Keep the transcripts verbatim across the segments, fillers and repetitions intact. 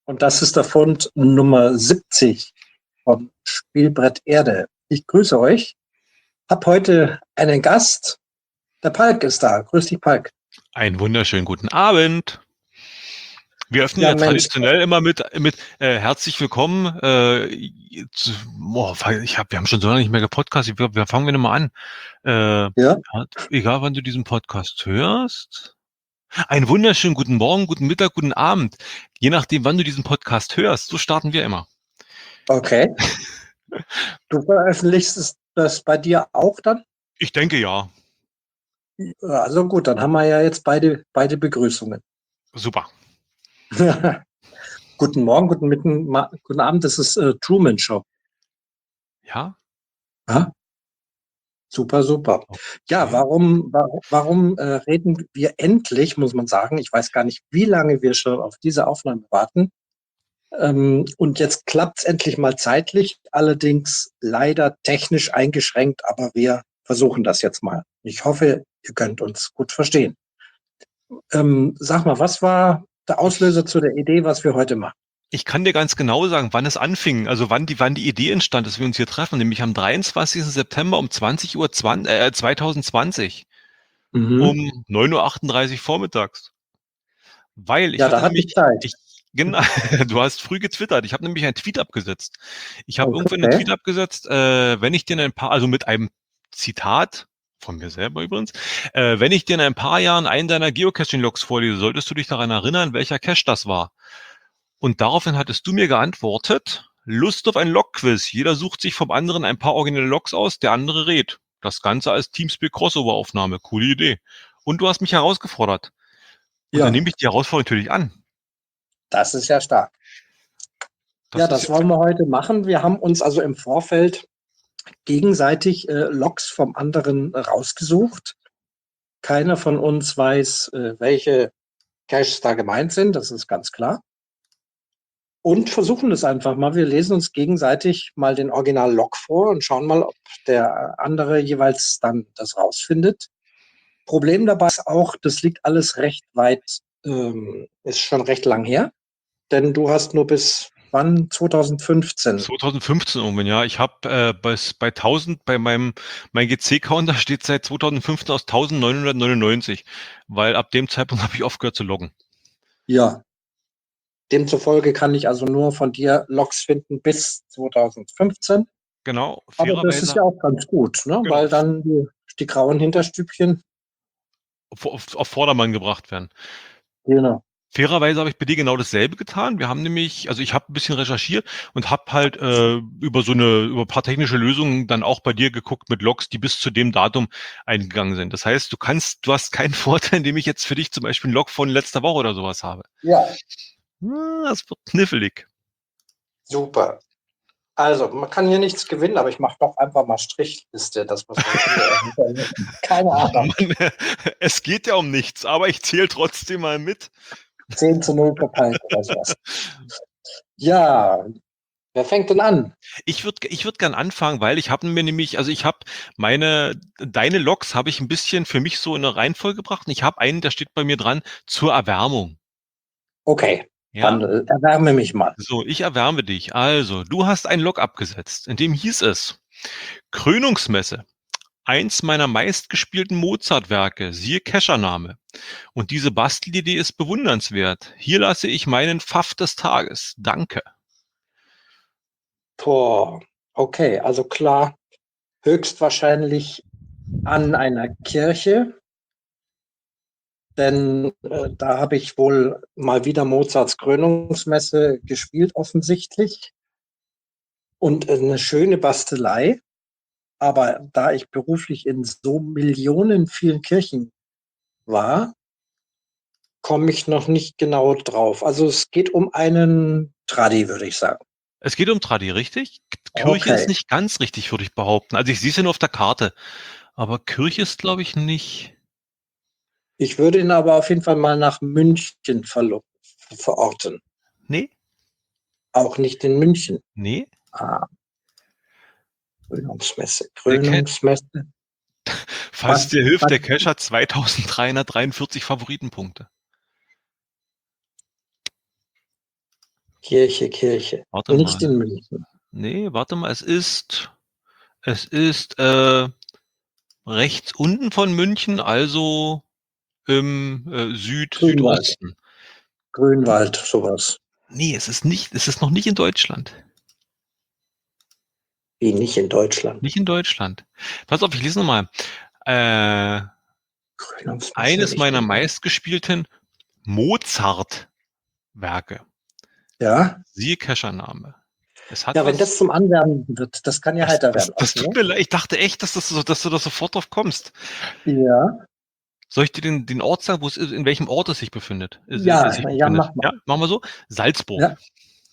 Und das ist der Fund Nummer siebzig vom Spielbrett Erde. Ich grüße euch. Hab heute einen Gast. Der Palk ist da. Grüß dich, Palk. Einen wunderschönen guten Abend. Wir öffnen Ja, ja Mensch. traditionell immer mit, mit äh, herzlich willkommen. Äh, zu, boah, ich hab, wir haben schon so lange nicht mehr gepodcastet. Wir, wir fangen wir nochmal an. Äh, Ja? Egal, wann du diesen Podcast hörst. Einen wunderschönen guten Morgen, guten Mittag, guten Abend. Je nachdem, wann du diesen Podcast hörst, so starten wir immer. Okay. Du veröffentlichst das bei dir auch dann? Ich denke ja. Also gut, dann haben wir ja jetzt beide, beide Begrüßungen. Super. Guten Morgen, guten, Mitten, Ma- guten Abend, das ist äh, Truman Show. Ja? Ja? Super, super. Ja, Okay. warum, warum, warum äh, reden wir endlich, muss man sagen, ich weiß gar nicht, wie lange wir schon auf diese Aufnahme warten. Ähm, und jetzt klappt es endlich mal zeitlich, allerdings leider technisch eingeschränkt, aber wir versuchen das jetzt mal. Ich hoffe, ihr könnt uns gut verstehen. Ähm, sag mal, was war der Ich, Auslöser zu der Idee, was wir heute machen? Ich kann dir ganz genau sagen, wann es anfing, also wann die, wann die Idee entstand, dass wir uns hier treffen, nämlich am dreiundzwanzigsten September um zwanzig Uhr zwanzig, äh, zwanzig zwanzig Mhm. um neun Uhr achtunddreißig vormittags. Weil ich Ja, da hatte hatte ich nämlich, Zeit. ich, genau, du hast früh getwittert, ich habe nämlich einen Tweet abgesetzt. Ich habe irgendwann einen Okay. Tweet abgesetzt, äh, wenn ich dir in ein paar, also mit einem Zitat, von mir selber übrigens, äh, wenn ich dir in ein paar Jahren einen deiner Geocaching-Logs vorlese, solltest du dich daran erinnern, welcher Cache das war. Und daraufhin hattest du mir geantwortet, Lust auf ein Log-Quiz. Jeder sucht sich vom anderen ein paar originelle Logs aus, der andere rät. Das Ganze als Teamspeak Crossover-Aufnahme. Coole Idee. Und du hast mich herausgefordert. Und dann Ja, nehme ich die Herausforderung natürlich an. das ist ja stark. Ja, Das ist das jetzt, wollen wir heute machen. Wir haben uns also im Vorfeld gegenseitig äh, Logs vom anderen rausgesucht. Keiner von uns weiß, äh, welche Caches da gemeint sind, das ist ganz klar. Und versuchen es einfach mal. Wir lesen uns gegenseitig mal den Original-Log vor und schauen mal, ob der andere jeweils dann das rausfindet. Problem dabei ist auch, das liegt alles recht weit, ähm, ist schon recht lang her, denn du hast nur bis wann? zwanzig fünfzehn. zwanzig fünfzehn irgendwann, ja. Ich habe äh, bei, bei tausend, bei meinem mein G C-Counter steht seit zwanzig fünfzehn aus neunzehnhundertneunundneunzig, weil ab dem Zeitpunkt habe ich aufgehört zu loggen. Ja, demzufolge kann ich also nur von dir Logs finden bis zwanzig fünfzehn. Genau, Aber das ist fairerweise, ja auch ganz gut, ne? genau, Weil dann die, die grauen Hinterstübchen, auf, auf, auf Vordermann gebracht werden. genau. Fairerweise habe ich bei dir genau dasselbe getan. Wir haben nämlich, also ich habe ein bisschen recherchiert und habe halt äh, über so eine, über ein paar technische Lösungen dann auch bei dir geguckt mit Logs, die bis zu dem Datum eingegangen sind. Das heißt, du kannst, du hast keinen Vorteil, indem ich jetzt für dich zum Beispiel einen Log von letzter Woche oder sowas habe. Ja, Ah, das wird knifflig. super. Also, man kann hier nichts gewinnen, aber ich mache doch einfach mal Strichliste, das was wir hier hinterlassen. Keine Ahnung. Mann, es geht ja um nichts, aber ich zähle trotzdem mal mit. zehn zu null verpeilt oder sowas. Ja, wer fängt denn an? Ich würde ich würd gern anfangen, weil ich habe mir nämlich, also ich habe meine, deine Logs habe ich ein bisschen für mich so in eine Reihenfolge gebracht. Und ich habe einen, der steht bei mir dran, zur Erwärmung. Okay, dann Ja, äh, erwärme mich mal. so, ich erwärme dich. Also, du hast einen Log abgesetzt, in dem hieß es, Krönungsmesse, eins meiner meistgespielten Mozart-Werke, siehe Cachername. Und diese Bastelidee ist bewundernswert. Hier lasse ich meinen Pfaff des Tages. Danke. Boah, okay, also klar, höchstwahrscheinlich an einer Kirche, denn äh, da habe ich wohl mal wieder Mozarts Krönungsmesse gespielt, offensichtlich. Und äh, eine schöne Bastelei. Aber da ich beruflich in so Millionen vielen Kirchen war, komme ich noch nicht genau drauf. Also es geht um einen Tradi, würde ich sagen. Es geht um Tradi, richtig? Kirche ist Okay. nicht ganz richtig, würde ich behaupten. Also ich sehe es ja nur auf der Karte. Aber Kirche ist, glaube ich, nicht. Ich würde ihn aber auf jeden Fall mal nach München verlo- verorten. Nee, Auch nicht in München. nee. Ah, Krönungsmesse. Der Cache, Krönungsmesse. falls Was, es dir hilft, was, der Cache hat zweitausenddreihundertdreiundvierzig Favoritenpunkte. Kirche, Kirche. Warte Nicht mal. in München. Nee, warte mal, es ist, es ist äh, rechts unten von München, also im äh, Süd, Grünwald. Südosten. Grünwald, sowas. Nee, es ist nicht, es ist noch nicht in Deutschland. Wie nicht in Deutschland. Nicht in Deutschland. Pass auf, ich lese nochmal. Äh, Gründungsmesse eines meiner Richtung. meistgespielten Mozart-Werke. Ja? Siehe Cachername. Es hat Ja, wenn was. das zum Anwärmen wird, das kann ja Das, heiter das, werden. das tut Okay. mir leid. Ich dachte echt, dass, das so, dass du da sofort drauf kommst. Ja. Soll ich dir den, den Ort sagen, wo es ist, in welchem Ort es sich befindet? Es, es Ja, sich ja, befindet. mach mal. Ja, machen wir so. Salzburg. Ja.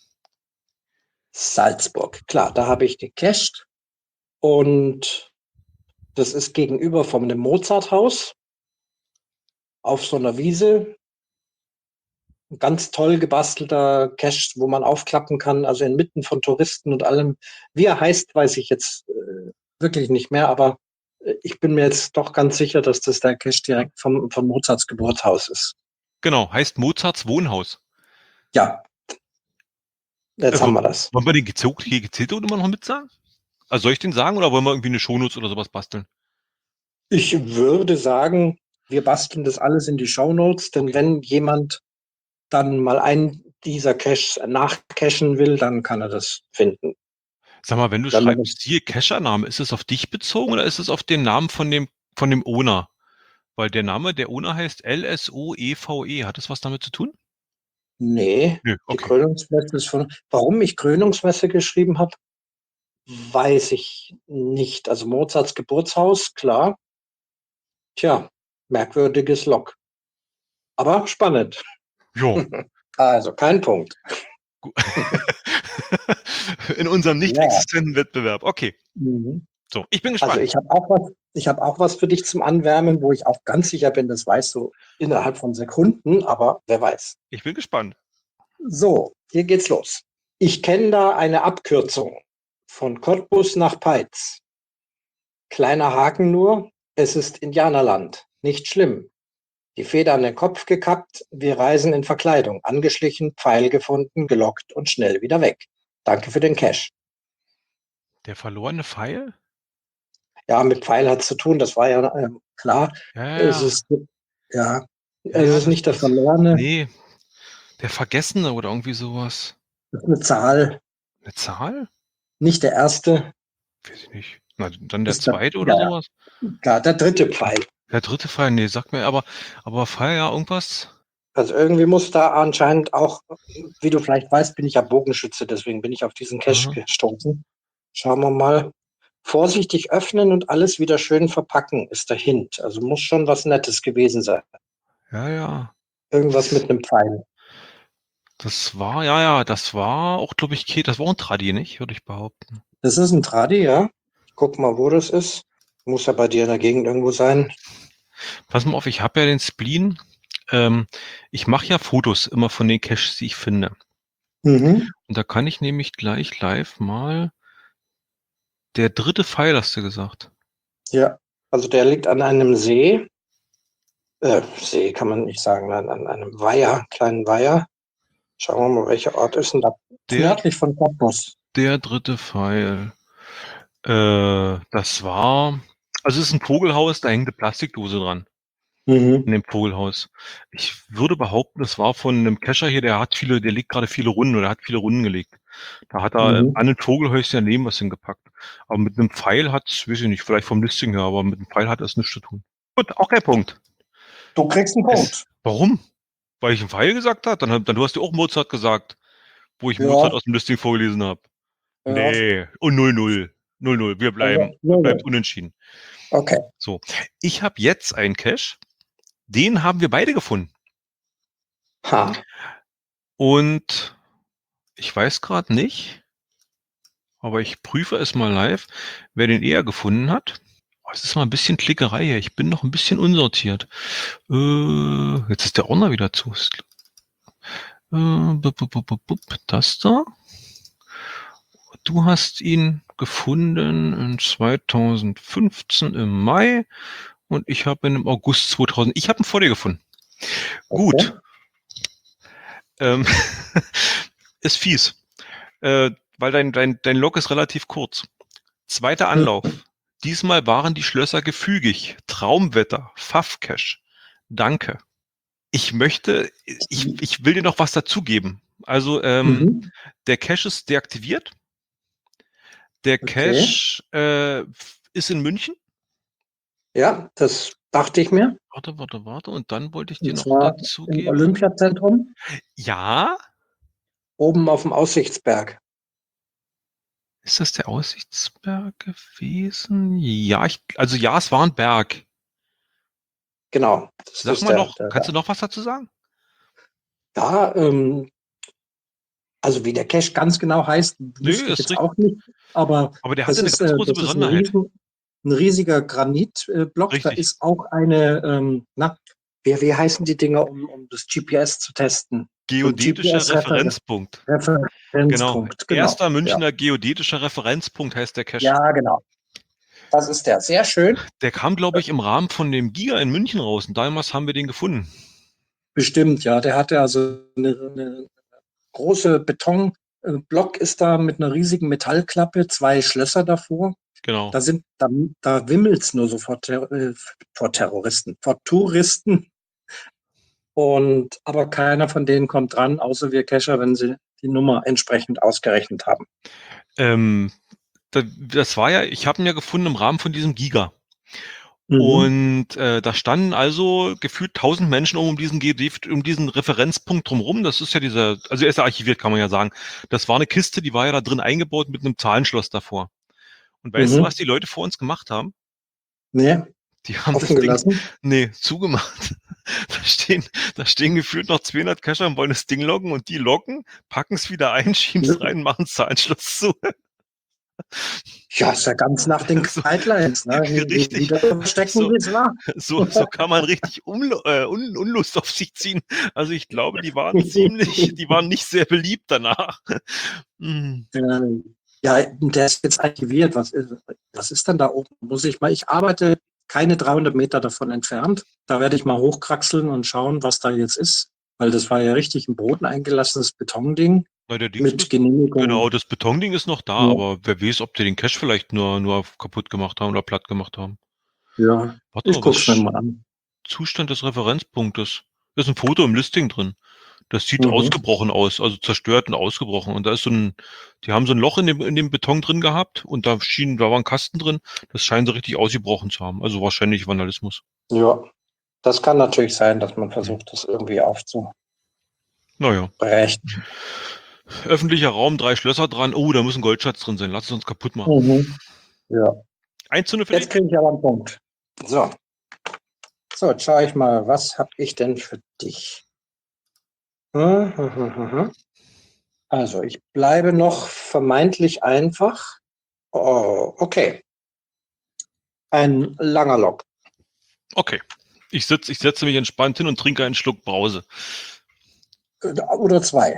Salzburg. Klar, da habe ich gecached. Und das ist gegenüber von dem Mozarthaus auf so einer Wiese. Ein ganz toll gebastelter Cache, wo man aufklappen kann, also inmitten von Touristen und allem. Wie er heißt, weiß ich jetzt äh, wirklich nicht mehr, aber äh, ich bin mir jetzt doch ganz sicher, dass das der Cache direkt vom, vom Mozarts Geburtshaus ist. Genau, heißt Mozarts Wohnhaus. Ja, jetzt Äh, haben wollen, wir das. wollen wir den gezählt, hier gezählt immer noch mit sagen? Also soll ich den sagen oder wollen wir irgendwie eine Shownotes oder sowas basteln? Ich würde sagen, wir basteln das alles in die Shownotes, denn Okay. wenn jemand dann mal einen dieser Caches nachcachen will, dann kann er das finden. Sag mal, wenn du Wenn man das, schreibst, siehe Cachername, ist es auf dich bezogen oder ist es auf den Namen von dem, von dem Owner? Weil der Name, der Owner heißt L S O E V E. Hat das was damit zu tun? nee, Nö, die okay. Krönungsmesse ist von, warum ich Krönungsmesse geschrieben habe, weiß ich nicht. Also Mozarts Geburtshaus, klar. Tja, merkwürdiges Log. Aber spannend. Jo. Also kein Punkt. Gu- In unserem nicht Ja. existenten Wettbewerb. Okay. Mhm. So, ich bin Also gespannt. ich habe auch was, ich habe auch was für dich zum Anwärmen, wo ich auch ganz sicher bin, das weißt du innerhalb von Sekunden, aber wer weiß. Ich bin gespannt. So, hier geht's los. Ich kenne da eine Abkürzung von Cottbus nach Peitz. Kleiner Haken nur, es ist Indianerland. Nicht schlimm. Die Feder an den Kopf gekappt, wir reisen in Verkleidung. Angeschlichen, Pfeil gefunden, gelockt und schnell wieder weg. Danke für den Cash. Der verlorene Pfeil? Ja, mit Pfeil hat es zu tun, das war ja ähm, klar. Ja, ja, Es ja. ist, ja, Ja, es ja, ist das, nicht der das. Verlorene, Nee, der Vergessene oder irgendwie sowas. das ist eine Zahl, Eine Zahl? nicht der erste, Weiß ich nicht. Na, dann der ist der, zweite oder ja, ja, sowas? klar, der dritte Pfeil. Der dritte Pfeil, nee, sag mir, aber, aber Pfeil, ja, irgendwas? Also irgendwie muss da anscheinend auch, wie du vielleicht weißt, bin ich ja Bogenschütze, deswegen bin ich auf diesen Cache Aha. gestoßen. Schauen wir mal. Vorsichtig öffnen und alles wieder schön verpacken, ist der Hint. Also muss schon was Nettes gewesen sein. Ja, ja. Irgendwas Das, mit einem Pfeil. das war, ja, ja, das war auch, glaube ich, Ke- das war ein Tradi, nicht? Würde ich behaupten. Das ist ein Tradi, ja. Ich guck mal, wo das ist. Muss ja bei dir in der Gegend irgendwo sein. Pass mal auf, ich habe ja den Spleen. Ähm, ich mache ja Fotos immer von den Caches, die ich finde. Mhm. Und da kann ich nämlich gleich live mal. Der dritte Pfeil, hast du gesagt. Ja. Also der liegt an einem See. Äh, See kann man nicht sagen, an, an einem Weiher, kleinen Weiher. Schauen wir mal, welcher Ort ist denn da? Ist Der, nördlich von Cottbus. der dritte Pfeil. Äh, das war. Also es ist ein Vogelhaus, da hängt eine Plastikdose dran. In Mhm. dem Vogelhaus. Ich würde behaupten, das war von einem Kescher hier, der hat viele, der legt gerade viele Runden oder hat viele Runden gelegt. Da hat er äh, Mhm. an ein Vogelhäuschen daneben was hingepackt. Aber mit einem Pfeil hat es, weiß ich nicht, vielleicht vom Listing her, aber mit einem Pfeil hat das nichts zu tun. Gut, auch kein Punkt. Du kriegst einen Es, Punkt. warum? Weil ich einen Pfeil gesagt habe? Dann, hab- dann du hast ja auch Mozart gesagt, wo ich Mozart Ja, aus dem Listing vorgelesen habe. ja. Nee, und null null. null null. Wir bleiben, Also, ja, ja. bleibt unentschieden. Okay. So. Ich habe jetzt einen Cache, den haben wir beide gefunden. Ha. Und ich weiß gerade nicht, aber ich prüfe es mal live, wer den eher gefunden hat. Oh, es ist mal ein bisschen Klickerei hier. Ich bin noch ein bisschen unsortiert. Äh, jetzt ist der Ordner wieder zu. Äh, bup, bup, bup, bup, bup, das da. Du hast ihn gefunden in zweitausendfünfzehn im Mai und ich habe ihn im August zweitausend. Ich habe ihn vor dir gefunden. Okay. Gut. Ähm, ist fies, äh, weil dein, dein, dein Log ist relativ kurz. Zweiter Anlauf. Diesmal waren die Schlösser gefügig. Traumwetter, Pfaff-Cache. Danke. Ich möchte, ich, ich will dir noch was dazugeben. Also ähm, Mhm. der Cache ist deaktiviert. Der Okay. Cache äh, ist in München. Ja, das dachte ich mir. Warte, warte, warte. Und dann wollte ich dir Und noch zwar im dazugeben. Olympiazentrum, Ja, oben auf dem Aussichtsberg. ist das der Aussichtsberg gewesen? Ja, ich, also ja, es war ein Berg. Genau, das Sag ist mal der, noch, der, kannst der. du noch was dazu sagen? Da, ähm, also wie der Cache ganz genau heißt, Nö, wüsste ich ist jetzt richtig. auch nicht. Aber Aber der das hatte eine ist, ganz äh, große das ist ein Besonderheit. riesen, ein riesiger Granitblock. Da Richtig. ist auch eine, ähm, na, wie, wie heißen die Dinger, um, um das G P S zu testen? So ein Geodätischer G P S-Referenzpunkt, Referenzpunkt. Genau. genau. Erster Ja. Münchner geodätischer Referenzpunkt heißt der Cache. Ja, genau. Das ist der. Sehr schön. Der kam, glaube ich, im Rahmen von dem Giga in München raus. Und damals haben wir den gefunden. Bestimmt, ja. Der hatte also eine, eine große Betonblock ist da mit einer riesigen Metallklappe, zwei Schlösser davor. Genau. Da sind, da, da wimmelt's nur so vor, Ter äh, vor Terroristen, vor Touristen. Und aber keiner von denen kommt dran, außer wir Cacher, wenn sie die Nummer entsprechend ausgerechnet haben. Ähm, da, das war ja, ich habe ihn ja gefunden im Rahmen von diesem Giga. Mhm. Und äh, da standen also gefühlt tausend Menschen um diesen G D, um diesen Referenzpunkt drumherum. Das ist ja dieser, also er ist ja archiviert, kann man ja sagen. Das war eine Kiste, die war ja da drin eingebaut mit einem Zahlenschloss davor. Und weißt du, was Mhm. die Leute vor uns gemacht haben? Nee, Die haben offen das Ding, gelassen. nee, zugemacht. Da stehen, da stehen gefühlt noch zweihundert Cacher und wollen das Ding loggen und die loggen, packen es wieder ein, schieben es rein, machen Zahlenschloss zu. Ja, ist ja ganz nach den So, Guidelines, ne? richtig. Wieder verstecken, So, wie es war. so, so kann man richtig Umlu äh, Un Unlust auf sich ziehen. Also ich glaube, die waren ziemlich, die waren nicht sehr beliebt danach. Hm. Ähm, ja, der ist jetzt archiviert. Was ist, was ist denn da oben? Muss ich mal, ich arbeite keine dreihundert Meter davon entfernt. Da werde ich mal hochkraxeln und schauen, was da jetzt ist. Weil das war ja richtig ein Boden eingelassenes Betonding Na, der Dings mit müsste, genau, Genehmigung. das Betonding ist noch da, Ja, aber wer weiß, ob die den Cache vielleicht nur, nur kaputt gemacht haben oder platt gemacht haben. ja, Warte ich mal, was guck's mir sch- mal an. Zustand des Referenzpunktes? Da ist ein Foto im Listing drin. Das sieht Mhm. ausgebrochen aus, also zerstört und ausgebrochen. Und da ist so ein, die haben so ein Loch in dem, in dem Beton drin gehabt und da schien, da war ein Kasten drin. Das scheinen sie richtig ausgebrochen zu haben. Also wahrscheinlich Vandalismus. Ja, das kann natürlich sein, dass man Hm. versucht, das irgendwie aufzubrechen. Naja. Öffentlicher Raum, drei Schlösser dran. Oh, da muss ein Goldschatz drin sein. Lass es uns kaputt machen. Mhm. Ja. Eins zu null für Jetzt dich? kriege ich aber einen Punkt. So, so, jetzt schaue ich mal, was habe ich denn für dich? Hm, hm, hm, hm, hm. Also, ich bleibe noch vermeintlich einfach. Oh, okay. Ein langer Log. Okay. Ich sitz, ich setze mich entspannt hin und trinke einen Schluck Brause. Oder zwei.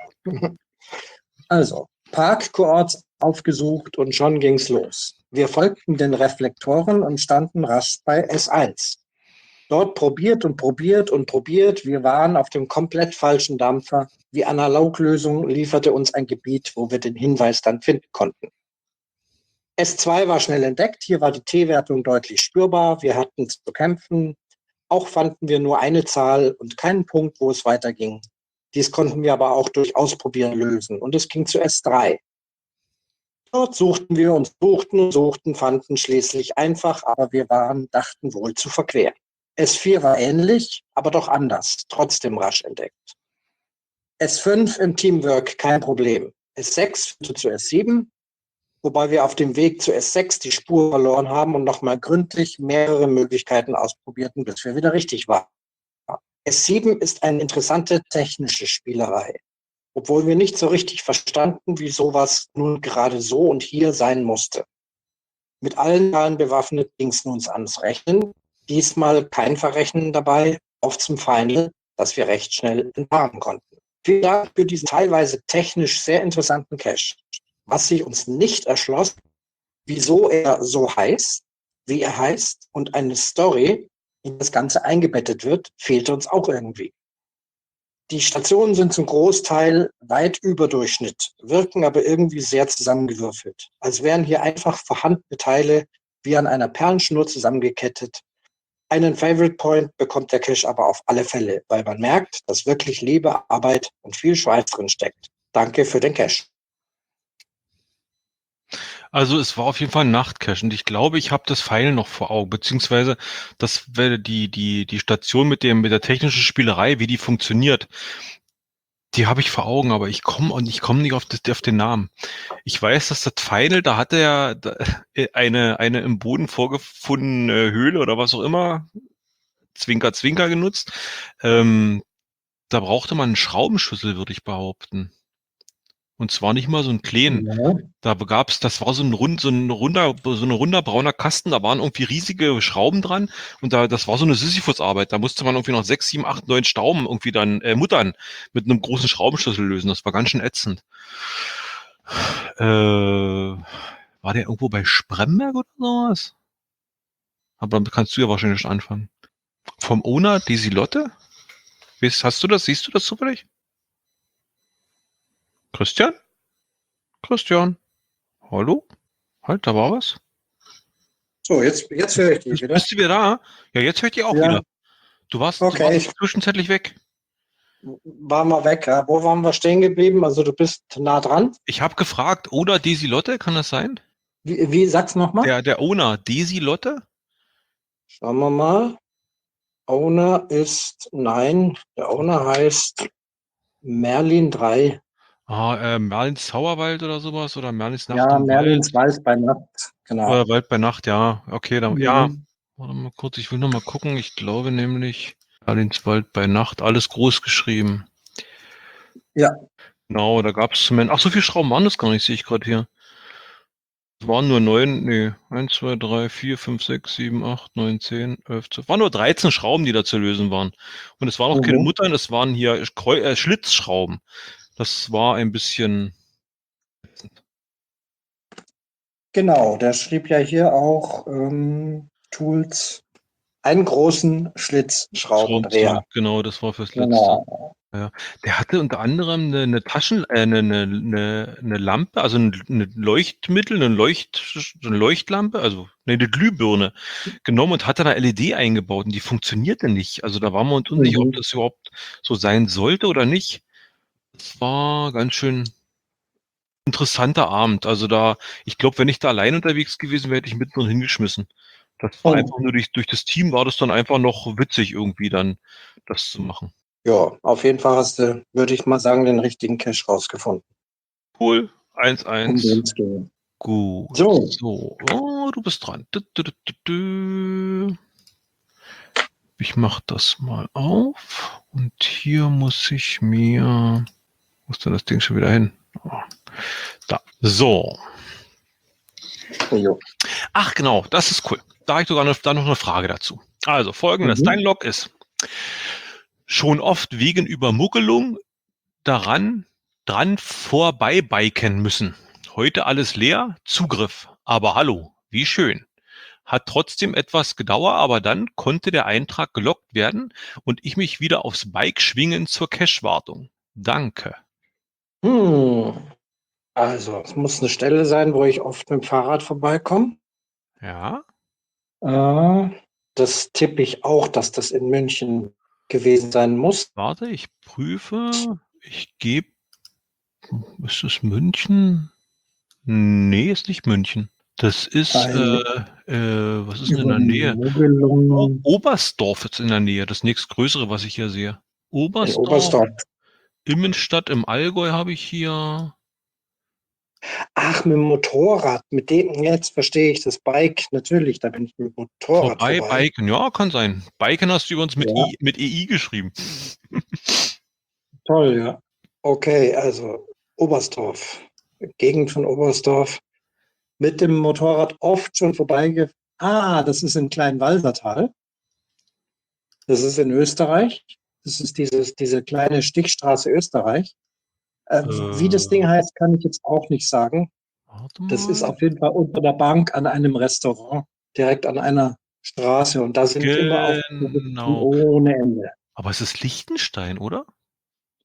Also, Parkkoorts aufgesucht und schon ging's los. Wir folgten den Reflektoren und standen rasch bei S eins. Dort probiert und probiert und probiert. Wir waren auf dem komplett falschen Dampfer. Die Analoglösung lieferte uns ein Gebiet, wo wir den Hinweis dann finden konnten. S zwei war schnell entdeckt. Hier war die T-Wertung deutlich spürbar. Wir hatten zu kämpfen. Auch fanden wir nur eine Zahl und keinen Punkt, wo es weiterging. Dies konnten wir aber auch durch Ausprobieren lösen. Und es ging zu S drei. Dort suchten wir und suchten und suchten, fanden schließlich einfach, aber wir waren, dachten wohl zu verqueren. S vier war ähnlich, aber doch anders, trotzdem rasch entdeckt. S fünf im Teamwork kein Problem. S sechs führte zu S sieben, wobei wir auf dem Weg zu S sechs die Spur verloren haben und nochmal gründlich mehrere Möglichkeiten ausprobierten, bis wir wieder richtig waren. S sieben ist eine interessante technische Spielerei, obwohl wir nicht so richtig verstanden, wie sowas nun gerade so und hier sein musste. Mit allen Zahlen bewaffnet ging es nun ans Rechnen. Diesmal kein Verrechnen dabei, auf zum Final, das wir recht schnell entpaaren konnten. Vielen Dank für diesen teilweise technisch sehr interessanten Cache. Was sich uns nicht erschloss, wieso er so heißt, wie er heißt und eine Story, in das Ganze eingebettet wird, fehlte uns auch irgendwie. Die Stationen sind zum Großteil weit über Durchschnitt, wirken aber irgendwie sehr zusammengewürfelt, als wären hier einfach vorhandene Teile wie an einer Perlenschnur zusammengekettet. Einen Favorite Point bekommt der Cache aber auf alle Fälle, weil man merkt, dass wirklich Liebe, Arbeit und viel Schweiß drin steckt. Danke für den Cache. Also es war auf jeden Fall ein Nachtcache und ich glaube, ich habe das Pfeil noch vor Augen, beziehungsweise das wäre die, die, die Station mit dem, mit der technischen Spielerei, wie die funktioniert, die habe ich vor Augen, aber ich komme und ich komme nicht auf, das, auf den Namen. Ich weiß, dass das Final, da hatte er da, äh, eine, eine im Boden vorgefundene Höhle oder was auch immer, Zwinker, Zwinker genutzt. Ähm, da brauchte man einen Schraubenschlüssel, würde ich behaupten. Und zwar nicht mal so einen kleinen. Ja. Da gab's, das war so ein rund, so ein runder, so ein runder brauner Kasten, da waren irgendwie riesige Schrauben dran und da, das war so eine Sisyphus-Arbeit. Da musste man irgendwie noch sechs, sieben, acht, neun Schrauben irgendwie dann, äh, Muttern mit einem großen Schraubenschlüssel lösen. Das war ganz schön ätzend. Äh, war der irgendwo bei Spremberg oder sowas? Aber damit kannst du ja wahrscheinlich schon anfangen. Vom Owner, Desi Lotte? Weißt- Hast du das? Siehst du das zufällig? Christian? Christian? Hallo? Halt, da war was? So, jetzt, jetzt höre ich dich Bist, wieder. bist du wieder da? Ja, jetzt höre ich dich auch Ja, wieder. Du warst, du okay, warst ich zwischenzeitlich weg. war mal weg. Ja. Wo waren wir stehen geblieben? Also du bist nah dran. Ich habe gefragt, oder Desi Lotte, kann das sein? Wie, wie sag's nochmal? Der, der Owner, Desi Lotte? Schauen wir mal. Owner ist, nein, der Owner heißt Merlin drei. Ah, äh, Merlins Zauberwald oder sowas? Oder Merlins Nacht Ja, im Wald? Merlins Wald bei Nacht. Genau. Oder Wald bei Nacht, ja. Okay, dann, ja. Mhm. Warte mal kurz, ich will noch mal gucken. Ich glaube nämlich, Merlins Wald bei Nacht, alles groß geschrieben. Ja. Genau, da gab es zumindest, ach, so viele Schrauben waren das gar nicht, sehe ich gerade hier. Es waren nur neun, nee, eins, zwei, drei, vier, fünf, sechs, sieben, acht, neun, zehn, elf, zwölf. Waren nur dreizehn Schrauben, die da zu lösen waren. Und es waren auch keine Mhm. Muttern, es waren hier Kreu äh, Schlitzschrauben. Das war ein bisschen Genau, der schrieb ja hier auch ähm, Tools, einen großen Schraubenzieher. Schlitzschraubendreher. Genau, das war fürs Letzte. Genau. Ja. Der hatte unter anderem eine, eine Taschen, äh, eine, eine, eine, eine Lampe, also ein, eine Leuchtmittel, eine Leucht, so eine Leuchtlampe, also nee, eine Glühbirne genommen und hat da eine L E D eingebaut und die funktionierte nicht. Also da waren wir uns unsicher, ob Mhm. das überhaupt so sein sollte oder nicht. Das war ganz schön interessanter Abend. Also da, ich glaube, wenn ich da allein unterwegs gewesen wäre, hätte ich mitten und hingeschmissen. Das war einfach Und nur durch, durch das Team war das dann einfach noch witzig irgendwie dann, das zu machen. ja, auf jeden Fall hast du, würde ich mal sagen, den richtigen Cache rausgefunden, Cool. eins um eins. den es ging. Gut. So, So. Oh, du bist dran. Du, du, du, du, du. Ich mach das mal auf. Und hier muss ich mir. Wo ist denn das Ding schon wieder hin? Oh, da. So. jo. Ach, genau. Das ist cool. Da habe ich sogar noch, da noch eine Frage dazu. Also, folgendes. Dein Mhm. Log ist schon oft wegen Übermuggelung daran, dran vorbeibiken müssen. Heute alles leer, Zugriff. Aber hallo, wie schön. Hat trotzdem etwas gedauert, aber dann konnte der Eintrag gelockt werden und ich mich wieder aufs Bike schwingen zur Cache-Wartung. Danke. Hm. Also, es muss eine Stelle sein, wo ich oft mit dem Fahrrad vorbeikomme. Ja, Äh, das tippe ich auch, dass das in München gewesen sein muss. warte, ich prüfe. Ich gebe. Ist das München? Nee, ist nicht München. Das ist, äh, Eine äh, was ist denn in der Nähe? O Übermuggelung Oberstdorf ist in der Nähe, das nächstgrößere, was ich hier sehe. in Oberstdorf, Oberstdorf. Immenstadt im Allgäu habe ich hier. Ach, mit dem Motorrad, mit dem, jetzt verstehe ich das Bike. Natürlich, da bin ich mit dem Motorrad Vorbei, vorbei. Biken, ja, kann sein. Biken hast du übrigens mit Ja, I, mit E I geschrieben. toll, ja. Okay, also Oberstdorf, Gegend von Oberstdorf. Mit dem Motorrad oft schon vorbeigefahren. Ah, das ist in Kleinwalsertal. Das ist in Österreich. Das ist dieses, diese kleine Stichstraße Österreich. Äh, wie das Äh, Ding heißt, kann ich jetzt auch nicht sagen. warte Das ist mal. auf jeden Fall unter der Bank an einem Restaurant, direkt an einer Straße. Und da sind immer auch Touristen Genau. ohne Ende. Aber es ist Liechtenstein, oder?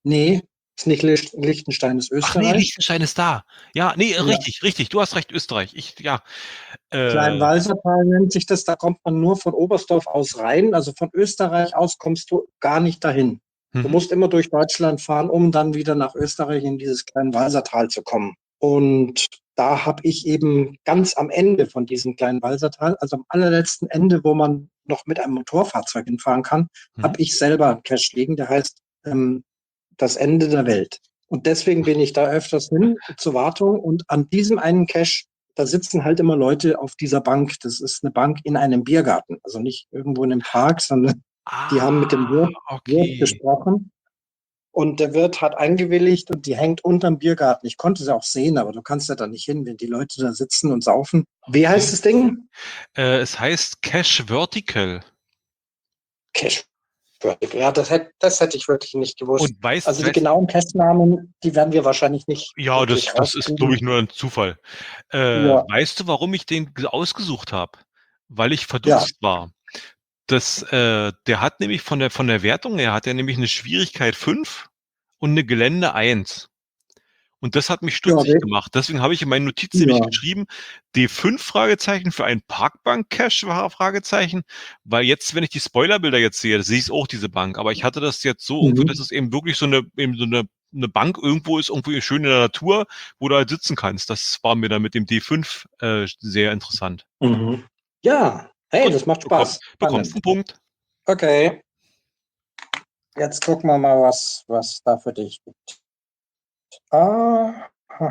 Nee, ist nicht Licht, Liechtenstein, ist Ach nee, Österreich. Liechtenstein ist da. Ja, nee, Ja. richtig, richtig. Du hast recht, Österreich. Ich, ja. Äh, Kleinwalsertal nennt sich das, da kommt man nur von Oberstdorf aus rein. Also von Österreich aus kommst du gar nicht dahin. Du mhm. musst immer durch Deutschland fahren, um dann wieder nach Österreich in dieses Kleinwalsertal zu kommen. Und da habe ich eben ganz am Ende von diesem Kleinwalsertal, also am allerletzten Ende, wo man noch mit einem Motorfahrzeug hinfahren kann, Mhm. habe ich selber einen Cache liegen, der heißt ähm, das Ende der Welt. Und deswegen bin ich da öfters hin zur Wartung. Und an diesem einen Cache, da sitzen halt immer Leute auf dieser Bank. Das ist eine Bank in einem Biergarten. Also nicht irgendwo in einem Park, sondern die haben mit dem Ah, Wirt, Wirt okay. gesprochen. Und der Wirt hat eingewilligt und die hängt unterm Biergarten. Ich konnte sie auch sehen, aber du kannst ja da nicht hin, wenn die Leute da sitzen und saufen. Wie heißt Okay. das Ding? Äh, es heißt Cache Vertical. Cache. Ja, das hätte, das hätte ich wirklich nicht gewusst. Und weißt, Also die weißt, genauen Cache-Namen, die werden wir wahrscheinlich nicht ja, das, wirklich das ist, glaube ich, rauskriegen. nur ein Zufall. Äh, Ja, weißt du, warum ich den ge- ausgesucht habe? Weil ich ja. verdutzt war. Das, äh, der hat nämlich von der, von der Wertung her hat er nämlich eine Schwierigkeit fünf und eine Gelände eins. Und das hat mich Ja, stutzig we- gemacht. Deswegen habe ich in meinen Notizen nämlich ja. geschrieben, D fünf Fragezeichen für ein Parkbank-Cache war Fragezeichen, weil jetzt, wenn ich die Spoilerbilder jetzt sehe, das sehe ich auch diese Bank, aber ich hatte das jetzt so irgendwie, dass Mhm. es eben wirklich so eine, eben so eine, eine Bank irgendwo ist, irgendwie schön in der Natur, wo du halt sitzen kannst. Das war mir dann mit dem D fünf äh, sehr interessant. Mhm. Ja, hey, Gut, das macht bekomm, Spaß. bekommst Spannend. einen Punkt. Okay, jetzt gucken wir mal, was, was da für dich gibt. Ah,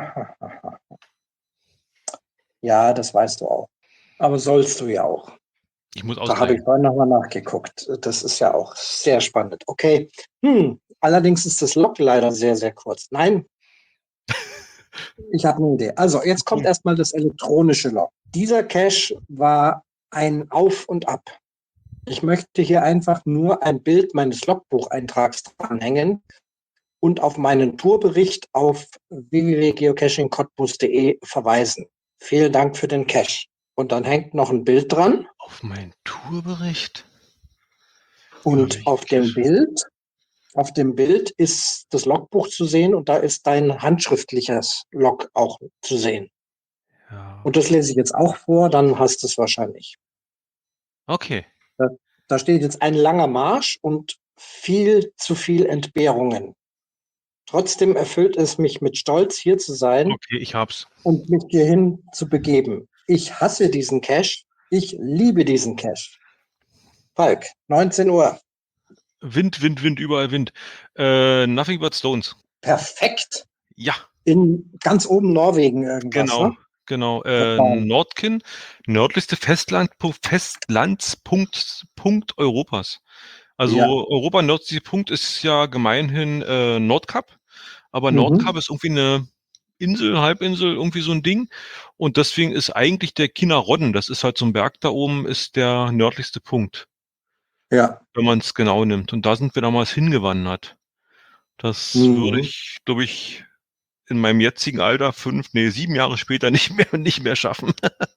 ja, das weißt du auch. Aber sollst du ja auch. Ich muss Da habe ich ausgleichen. vorhin nochmal nachgeguckt. Das ist ja auch sehr spannend. Okay. Hm. Allerdings ist das Log leider sehr, sehr kurz. Nein, ich habe eine Idee. Also, jetzt kommt Punkt. erstmal das elektronische Log. Dieser Cache war ein Auf und Ab. Ich möchte hier einfach nur ein Bild meines Logbucheintrags dranhängen und auf meinen Tourbericht auf w w w punkt geocaching cottbus punkt de verweisen. Vielen Dank für den Cache. Und dann hängt noch ein Bild dran Auf meinen Tourbericht über und welchen auf dem Cache? Bild, auf dem Bild ist das Logbuch zu sehen und da ist dein handschriftliches Log auch zu sehen. Ja. Und das lese ich jetzt auch vor, dann hast du es wahrscheinlich. Okay. Da, da steht jetzt ein langer Marsch und viel zu viel Entbehrungen. Trotzdem erfüllt es mich mit Stolz, hier zu sein Okay, ich hab's. und mich hierhin zu begeben. Ich hasse diesen Cache. Ich liebe diesen Cache. Falk, neunzehn Uhr. Wind, Wind, Wind, überall Wind. Äh, Nothing but Stones. Perfekt. Ja, In ganz oben Norwegen irgendwas, genau, ne? genau. Äh, Total. Nordkin, nördlichste Festland, Festlandspunkt Punkt Europas. Ja. Also Europa nördlichste Punkt ist ja gemeinhin äh, Nordkap, aber Nordkap Mhm. ist irgendwie eine Insel, Halbinsel, irgendwie so ein Ding. Und deswegen ist eigentlich der Kinnarodden, das ist halt so ein Berg da oben, ist der nördlichste Punkt, Ja. wenn man es genau nimmt. Und da sind wir damals hingewandert. Das würde Mhm. ich, glaube ich, in meinem jetzigen Alter fünf, nee, sieben Jahre später nicht mehr, nicht mehr schaffen.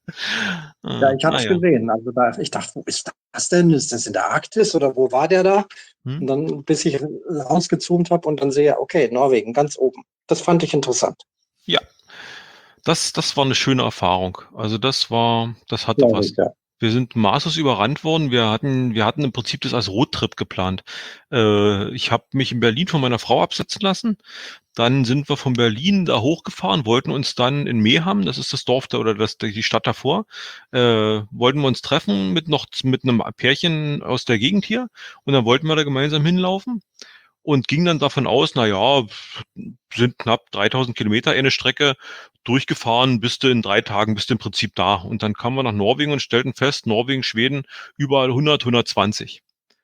Ja, Ah, ich habe es naja. gesehen. Also da, ich dachte, wo ist das denn? Ist das in der Arktis oder wo war der da? Hm? Und dann, bis ich rausgezoomt habe und dann sehe, okay, Norwegen, ganz oben. Das fand ich interessant. Ja, das, das war eine schöne Erfahrung. Also das war, das hatte Glaube was. ich, ja. Wir sind maßlos überrannt worden. Wir hatten, wir hatten im Prinzip das als Roadtrip geplant. Äh, ich habe mich in Berlin von meiner Frau absetzen lassen. Dann sind wir von Berlin da hochgefahren, wollten uns dann in Meham, das ist das Dorf da oder das, die Stadt davor, äh, wollten wir uns treffen mit noch mit einem Pärchen aus der Gegend hier und dann wollten wir da gemeinsam hinlaufen und ging dann davon aus, na ja, sind knapp dreitausend Kilometer eine Strecke durchgefahren, bist du in drei Tagen, bist du im Prinzip da. Und dann kamen wir nach Norwegen und stellten fest, Norwegen, Schweden, überall hundert, hundertzwanzig.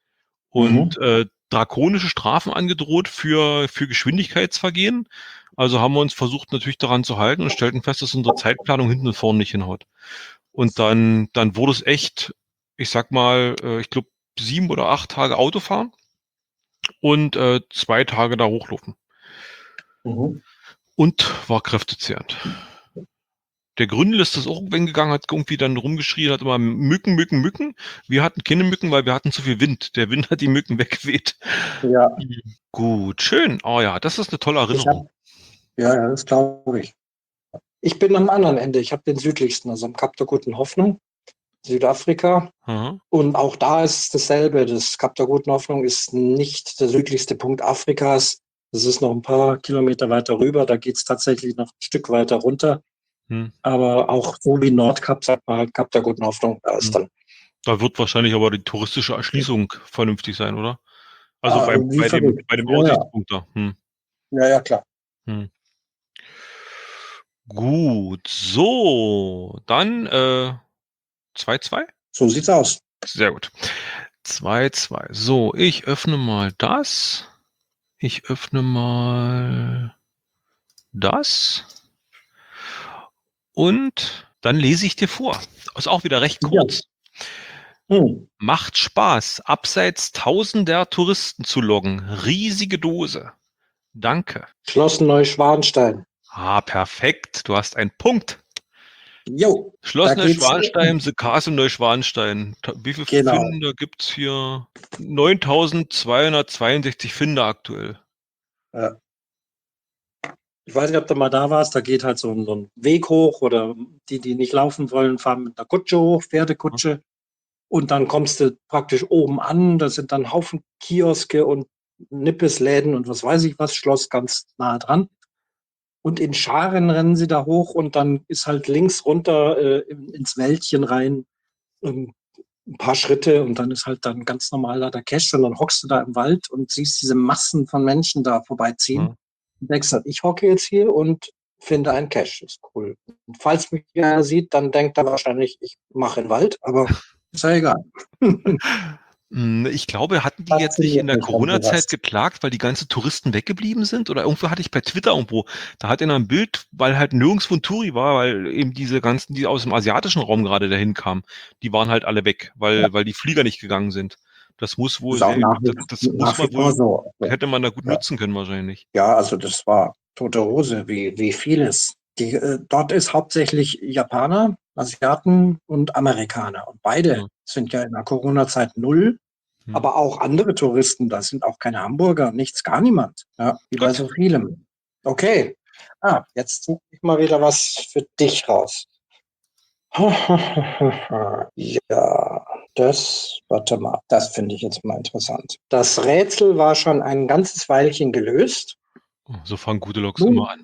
Und Mhm. äh, drakonische Strafen angedroht für, für Geschwindigkeitsvergehen. Also haben wir uns versucht natürlich daran zu halten und stellten fest, dass unsere Zeitplanung hinten und vorne nicht hinhaut. Und dann, dann wurde es echt, ich sag mal, äh, ich glaube, sieben oder acht Tage Autofahren und äh, zwei Tage da hochlaufen. Mhm. Und war kräftezehrend. Der Gründel ist das auch weggegangen, hat irgendwie dann rumgeschrien, hat immer Mücken, Mücken, Mücken. Wir hatten keine Mücken, weil wir hatten zu viel Wind. Der Wind hat die Mücken weggeweht. Ja, Gut, schön. Oh ja, das ist eine tolle ich Erinnerung. habe, ja, ja, das glaube ich. Ich bin am anderen Ende. Ich habe den südlichsten, also am Kap der Guten Hoffnung, Südafrika. Aha. Und auch da ist dasselbe. Das Kap der Guten Hoffnung ist nicht der südlichste Punkt Afrikas. Das ist noch ein paar Kilometer weiter rüber. Da geht es tatsächlich noch ein Stück weiter runter. Hm. Aber auch so wie Nordkap, sagt man halt Kap der Guten Hoffnung. Da ist Hm. dann. Da wird wahrscheinlich aber die touristische Erschließung vernünftig sein, oder? Also Ah, beim, wie bei dem, verrückt. bei dem Ja, ja. Aussichtspunkt da. Hm. Ja, ja, klar. Hm. Gut, so, dann äh, zwei zwei. So sieht's aus. Sehr gut. zwei zwei. So, ich öffne mal das. Ich öffne mal das. Und dann lese ich dir vor. Ist auch wieder recht Ja. kurz. Hm. Macht Spaß, abseits tausender Touristen zu loggen. Riesige Dose. Danke. Schloss Neuschwanstein. Ah, perfekt. Du hast einen Punkt. Jo, Schloss da geht's. Neuschwanstein, The Castle Neuschwanstein. Ta- Wie viele Genau. Finder gibt's hier? neuntausendzweihundertzweiundsechzig Finder aktuell. Ja. Ich weiß nicht, ob du mal da warst. Da geht halt so ein, so ein Weg hoch oder die, die nicht laufen wollen, fahren mit einer Kutsche hoch, Pferdekutsche. Und dann kommst du praktisch oben an. Da sind dann Haufen Kioske und Nippesläden und was weiß ich was, Schloss ganz nah dran. Und in Scharen rennen sie da hoch und dann ist halt links runter äh, ins Wäldchen rein ähm, ein paar Schritte und dann ist halt dann ganz normal da der Cache und dann hockst du da im Wald und siehst diese Massen von Menschen da vorbeiziehen. Ja. Und denkst halt, ich hocke jetzt hier und finde einen Cache. Ist cool. Und falls mich einer sieht, dann denkt er wahrscheinlich, ich mache den Wald, aber ist ja egal. Hm, Ich glaube, hatten die jetzt nicht in Fasziniert der mich dann sowas. Corona-Zeit geklagt, weil die ganzen Touristen weggeblieben sind? Oder irgendwo hatte ich bei Twitter irgendwo, da hat einer ein Bild, weil halt nirgendwo ein Touri war, weil eben diese ganzen, die aus dem asiatischen Raum gerade dahin kamen, die waren halt alle weg, Ja, weil, weil die Flieger nicht gegangen sind. Das muss wohl ist auch sehr, nach das, wie, das muss nach man wie vor wohl, so. hätte man da gut Ja. nutzen können wahrscheinlich. Ja, also das war tote Hose, wie, wie vieles. Die, äh, dort ist hauptsächlich Japaner, Asiaten und Amerikaner. Und beide Ja. sind ja in der Corona-Zeit null, Hm. aber auch andere Touristen, das sind auch keine Hamburger, nichts, gar niemand. Ja, wie bei Gut. so vielem. Okay. Ah, jetzt suche ich mal wieder was für dich raus. Ja, das, warte mal, das finde ich jetzt mal interessant. Das Rätsel war schon ein ganzes Weilchen gelöst. Oh, so fangen gute Loks immer Nun, an.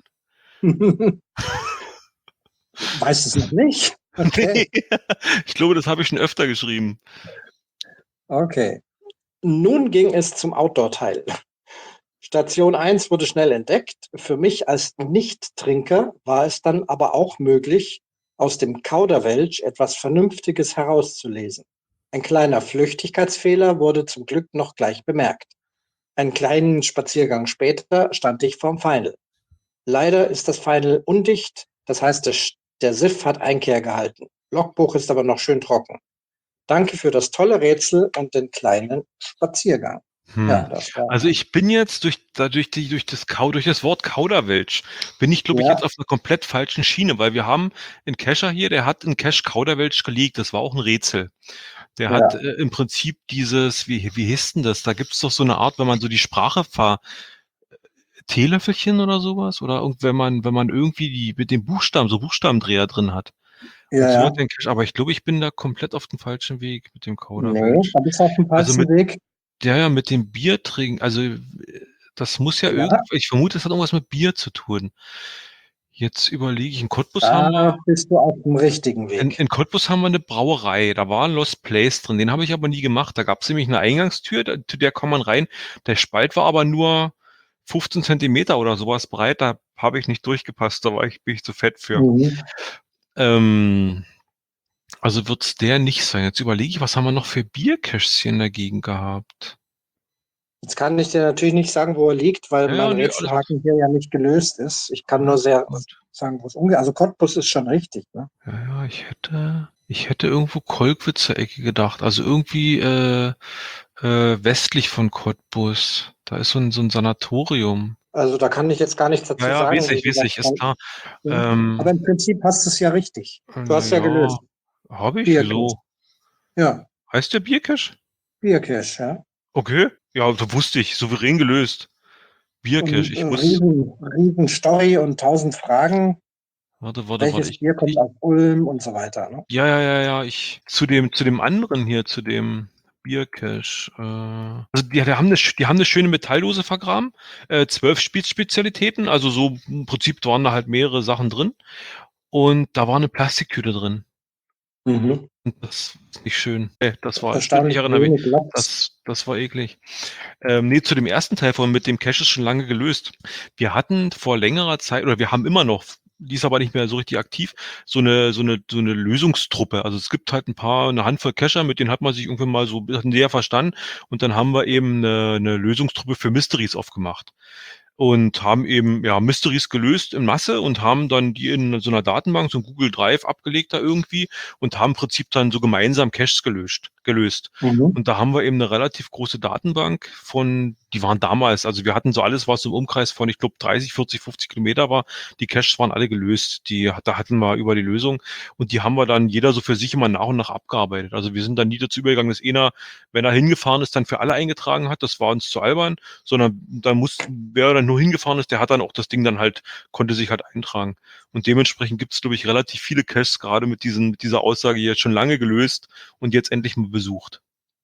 weißt du es noch nicht? Okay, Nee, ich glaube, das habe ich schon öfter geschrieben. okay. Nun ging es zum Outdoor-Teil. Station eins wurde schnell entdeckt. Für mich als Nicht-Trinker war es dann aber auch möglich, aus dem Kauderwelsch etwas Vernünftiges herauszulesen. Ein kleiner Flüchtigkeitsfehler wurde zum Glück noch gleich bemerkt. Einen kleinen Spaziergang später stand ich vorm Final. Leider ist das Final undicht, das heißt, der, der Siff hat Einkehr gehalten. Logbuch ist aber noch schön trocken. Danke für das tolle Rätsel und den kleinen Spaziergang. Hm. Ja, das war. Also ich bin jetzt durch, dadurch die, durch das Kau, durch das Wort Kauderwelsch, bin ich, glaube ich, jetzt Ja, auf einer komplett falschen Schiene, weil wir haben einen Cacher hier, der hat einen Cache Kauderwelsch gelegt, das war auch ein Rätsel. Der hat ja. äh, im Prinzip dieses, wie, wie hieß denn das? Da gibt es doch so eine Art, wenn man so die Sprache ver Teelöffelchen oder sowas? Oder irgend, wenn man, wenn man irgendwie die mit dem Buchstaben, so Buchstabendreher drin hat. Ja, Und so hat ja. den Cache, aber ich glaube, ich bin da komplett auf dem falschen Weg mit dem Nee, Kauderwelsch. da bist du auf dem Also falschen mit Weg. Ja, ja, mit dem Bier trinken, also äh, das muss ja Ja, irgendwie, ich vermute, es hat irgendwas mit Bier zu tun. Jetzt überlege ich, in Cottbus haben da wir, bist du auf dem richtigen in, Weg. in Cottbus haben wir eine Brauerei, da war ein Lost Place drin, den habe ich aber nie gemacht. Da gab es nämlich eine Eingangstür, da, zu der kann man rein. Der Spalt war aber nur fünfzehn Zentimeter oder sowas breit, da habe ich nicht durchgepasst, da war ich, bin ich zu fett für. Mhm. Ähm, also wird's der nicht sein. Jetzt überlege ich, was haben wir noch für Biercaches hier in der Gegend gehabt? Jetzt kann ich dir natürlich nicht sagen, wo er liegt, weil Ja, ja, mein nee, alles, Rätselhaken hier ja nicht gelöst ist. Ich kann nur alles sehr gut. sagen, wo es umgeht. Also Cottbus ist schon richtig, ne? Ja, ja, ich hätte, ich hätte irgendwo Kolkwitzer Ecke gedacht. Also irgendwie äh, äh, westlich von Cottbus. Da ist so ein, so ein Sanatorium. Also da kann ich jetzt gar nichts Ja, dazu ja, weiß sagen, wie ich, weiß gesagt. ich, ist klar. Ja. Aber Ähm, im Prinzip hast du es ja richtig. Du na hast ja ja, gelöst. habe ich? Bierkirsch. Wieso? Ja, Heißt der Biercash? Bierkirsch, ja. Okay. Ja, so wusste ich. Souverän gelöst. Biercash. Und äh, Ich muss. riesen, riesen Story und tausend Fragen. Warte, warte, warte. Welches Ich, Bier kommt ich, aus Ulm und so weiter. Ne? ja, ja, ja, ja. Ich zu dem, zu dem anderen hier, zu dem Biercash. Äh, also die, die haben eine, sch- die haben eine schöne Metalldose vergraben. Äh, zwölf Spitz-Spezialitäten. Also so im Prinzip waren da halt mehrere Sachen drin. Und da war eine Plastiktüte drin. Mhm. Und das ist nicht schön. Äh, das war, ich Erstaunlich erinnere mich. wenig Loks. Das, das war eklig. Ähm, nee, zu dem ersten Teil von mit dem Cache ist schon lange gelöst. Wir hatten vor längerer Zeit, oder wir haben immer noch, die ist aber nicht mehr so richtig aktiv, so eine, so eine, so eine Lösungstruppe. Also es gibt halt ein paar, eine Handvoll Cacher, mit denen hat man sich irgendwann mal so ein bisschen näher verstanden und dann haben wir eben eine, eine Lösungstruppe für Mysteries aufgemacht. Und haben eben ja Mysteries gelöst in Masse und haben dann die in so einer Datenbank, so ein Google Drive abgelegt da irgendwie und haben im Prinzip dann so gemeinsam Caches gelöst, gelöst. Mhm. Und da haben wir eben eine relativ große Datenbank von, die waren damals, also wir hatten so alles, was im Umkreis von, ich glaube, dreißig, vierzig, fünfzig Kilometer war. Die Caches waren alle gelöst. Die, da hatten wir über die Lösung und die haben wir dann jeder so für sich immer nach und nach abgearbeitet. Also wir sind dann nie dazu übergegangen, dass einer, wenn er hingefahren ist, dann für alle eingetragen hat. Das war uns zu albern, sondern da muss, wer dann nur hingefahren ist, der hat dann auch das Ding dann halt, konnte sich halt eintragen. Und dementsprechend gibt es, glaube ich, relativ viele Caches, gerade mit diesen, mit dieser Aussage jetzt schon lange gelöst und jetzt endlich mal besucht.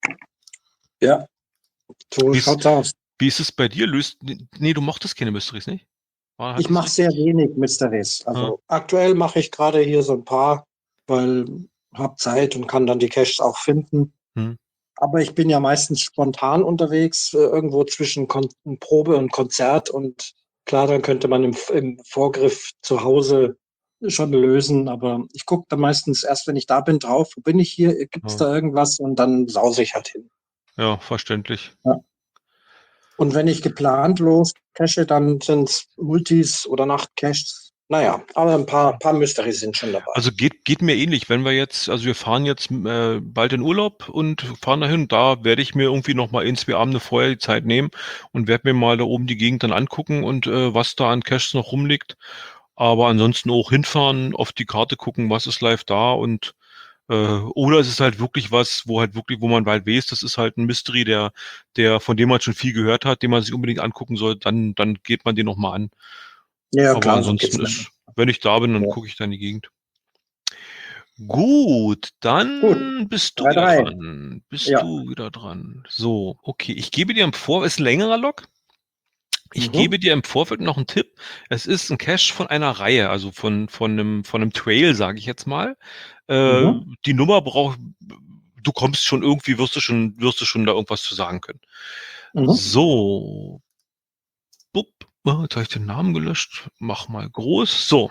Ja, so Wie ist, schaut's aus. wie ist es bei dir? Löst, nee, du mochtest keine Mysteries, nicht? War, Ich hattest du mache nicht? sehr wenig Mysteries. Ah, Also aktuell mache ich gerade hier so ein paar, weil habe Zeit und kann dann die Caches auch finden. hm. Aber ich bin ja meistens spontan unterwegs, äh, irgendwo zwischen Kon Probe und Konzert. Und klar, dann könnte man im, im Vorgriff zu Hause schon lösen. Aber ich gucke dann meistens erst, wenn ich da bin, drauf, wo bin ich hier, gibt es Ja, da irgendwas? Und dann sause ich halt hin. ja, verständlich. Ja. Und wenn ich geplant los cache, dann sind es Multis oder Nachtcaches. Naja, aber ein paar, paar Mysteries sind schon dabei. Also geht, geht mir ähnlich, wenn wir jetzt, also wir fahren jetzt äh, bald in Urlaub und fahren dahin, da werde ich mir irgendwie noch mal ein, zwei Abende vorher die Zeit nehmen und werde mir mal da oben die Gegend dann angucken und äh, was da an Caches noch rumliegt. Aber ansonsten auch hinfahren, auf die Karte gucken, was ist live da und äh, oder es ist halt wirklich was, wo halt wirklich, wo man halt weiß, das ist halt ein Mystery, der, der, von dem man schon viel gehört hat, den man sich unbedingt angucken soll, dann, dann geht man den noch mal an. Ja, Aber klar, so geht's ansonsten mir. ist, wenn ich da bin, dann Ja. gucke ich da in die Gegend. Gut, Gut, dann bist du drei wieder drei. dran. Bist Ja. du wieder dran. So, okay. Ich gebe dir im Vor, ist ein längerer Log. Ich Mhm. gebe dir im Vorfeld noch einen Tipp. Es ist ein Cache von einer Reihe, also von, von einem, von einem Trail, sage ich jetzt mal. Äh, Mhm. die Nummer braucht, du kommst schon irgendwie, wirst du schon, wirst du schon da irgendwas zu sagen können. Mhm. So, bup. Oh, jetzt habe ich den Namen gelöscht. Mach mal groß. So,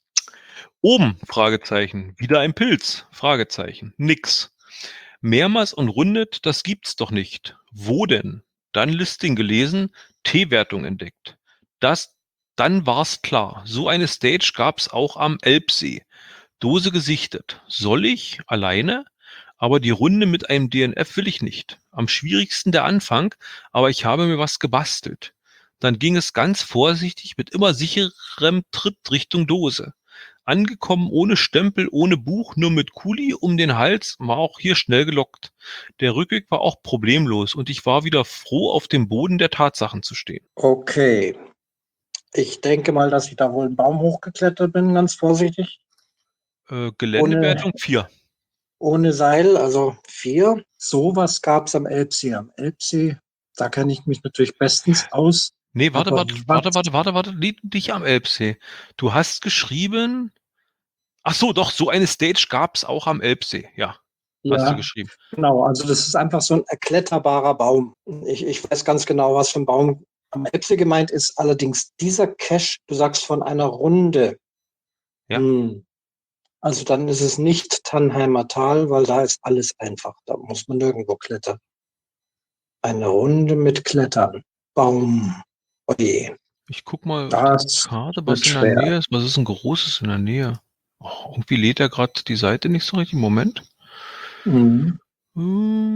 oben, Fragezeichen. Wieder ein Pilz, Fragezeichen. Nix. Mehrmals und rundet, das gibt's doch nicht. Wo denn? Dann Listing gelesen, T-Wertung entdeckt. Das, dann war's klar. So eine Stage gab's auch am Elbsee. Dose gesichtet. Soll ich? Alleine? Aber die Runde mit einem D N F will ich nicht. Am schwierigsten der Anfang, aber ich habe mir was gebastelt. Dann ging es ganz vorsichtig mit immer sicherem Tritt Richtung Dose. Angekommen ohne Stempel, ohne Buch, nur mit Kuli um den Hals, war auch hier schnell gelockt. Der Rückweg war auch problemlos und ich war wieder froh, auf dem Boden der Tatsachen zu stehen. Okay. Ich denke mal, dass ich da wohl einen Baum hochgeklettert bin, ganz vorsichtig. Äh, Ohne, Geländewertung vier. ohne Seil, also vier. Sowas gab es am Elbsee. Am Elbsee, da kenne ich mich natürlich bestens aus. Nee, warte, Aber warte, was? warte, warte, warte, warte, nicht, nicht am Elbsee. Du hast geschrieben, ach so, doch, so eine Stage gab's auch am Elbsee. Ja, hast du Ja, geschrieben. genau. Also das ist einfach so ein erkletterbarer Baum. Ich, ich weiß ganz genau, was für ein Baum am Elbsee gemeint ist. Allerdings dieser Cache, du sagst von einer Runde. Ja, Hm. Also dann ist es nicht Tannheimer Tal, weil da ist alles einfach. Da muss man nirgendwo klettern. Eine Runde mit Klettern. Baum. Oje, ich guck mal auf die das Karte, was wird in der schwer. Nähe ist. Was ist ein großes in der Nähe? Oh, irgendwie lädt er gerade die Seite nicht so richtig. Moment. Mhm.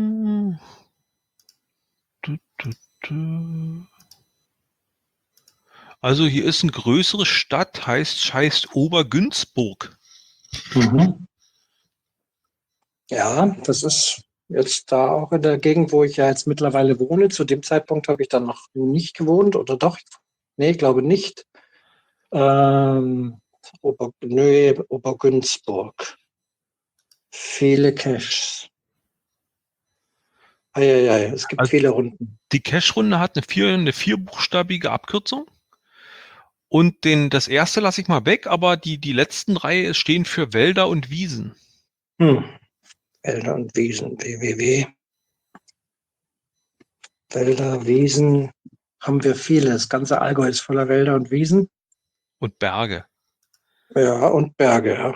Hm, du, du, du. Also hier ist eine größere Stadt, heißt, heißt Obergünzburg. Mhm. Ja, das ist jetzt da auch in der Gegend, wo ich ja jetzt mittlerweile wohne. Zu dem Zeitpunkt habe ich dann noch nicht gewohnt, oder doch? Nee, ich glaube nicht. Ähm, Ober, nö, Obergünzburg. Viele Caches. Eieiei, es gibt Also viele Runden. die Cache-Runde hat eine, vier, eine vierbuchstabige Abkürzung. Und den, das erste lasse ich mal weg, aber die, die letzten drei stehen für Wälder und Wiesen. Hm. Wälder und Wiesen, www. Wälder, Wiesen, haben wir viele. Das ganze Allgäu ist voller Wälder und Wiesen. Und Berge. Ja, und Berge, ja.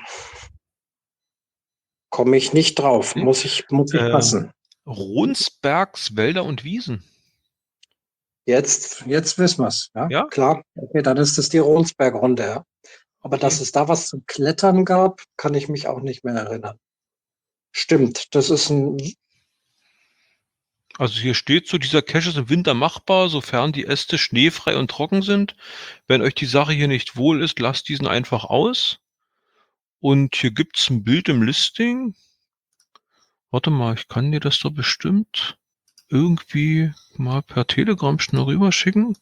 Komme ich nicht drauf. Hm? Muss ich, muss ich Äh, passen. Ronsbergs Wälder und Wiesen. Jetzt, jetzt wissen wir es. Ja, Ja, klar. Okay, dann ist es die Ronsberg-Runde, ja. Aber dass okay. es da was zum Klettern gab, kann ich mich auch nicht mehr erinnern. Stimmt, das ist ein, Also hier steht so, dieser Cache ist im Winter machbar, sofern die Äste schneefrei und trocken sind. Wenn euch die Sache hier nicht wohl ist, lasst diesen einfach aus. Und hier gibt's ein Bild im Listing. Warte mal, ich kann dir das doch bestimmt irgendwie mal per Telegram schnell rüberschicken.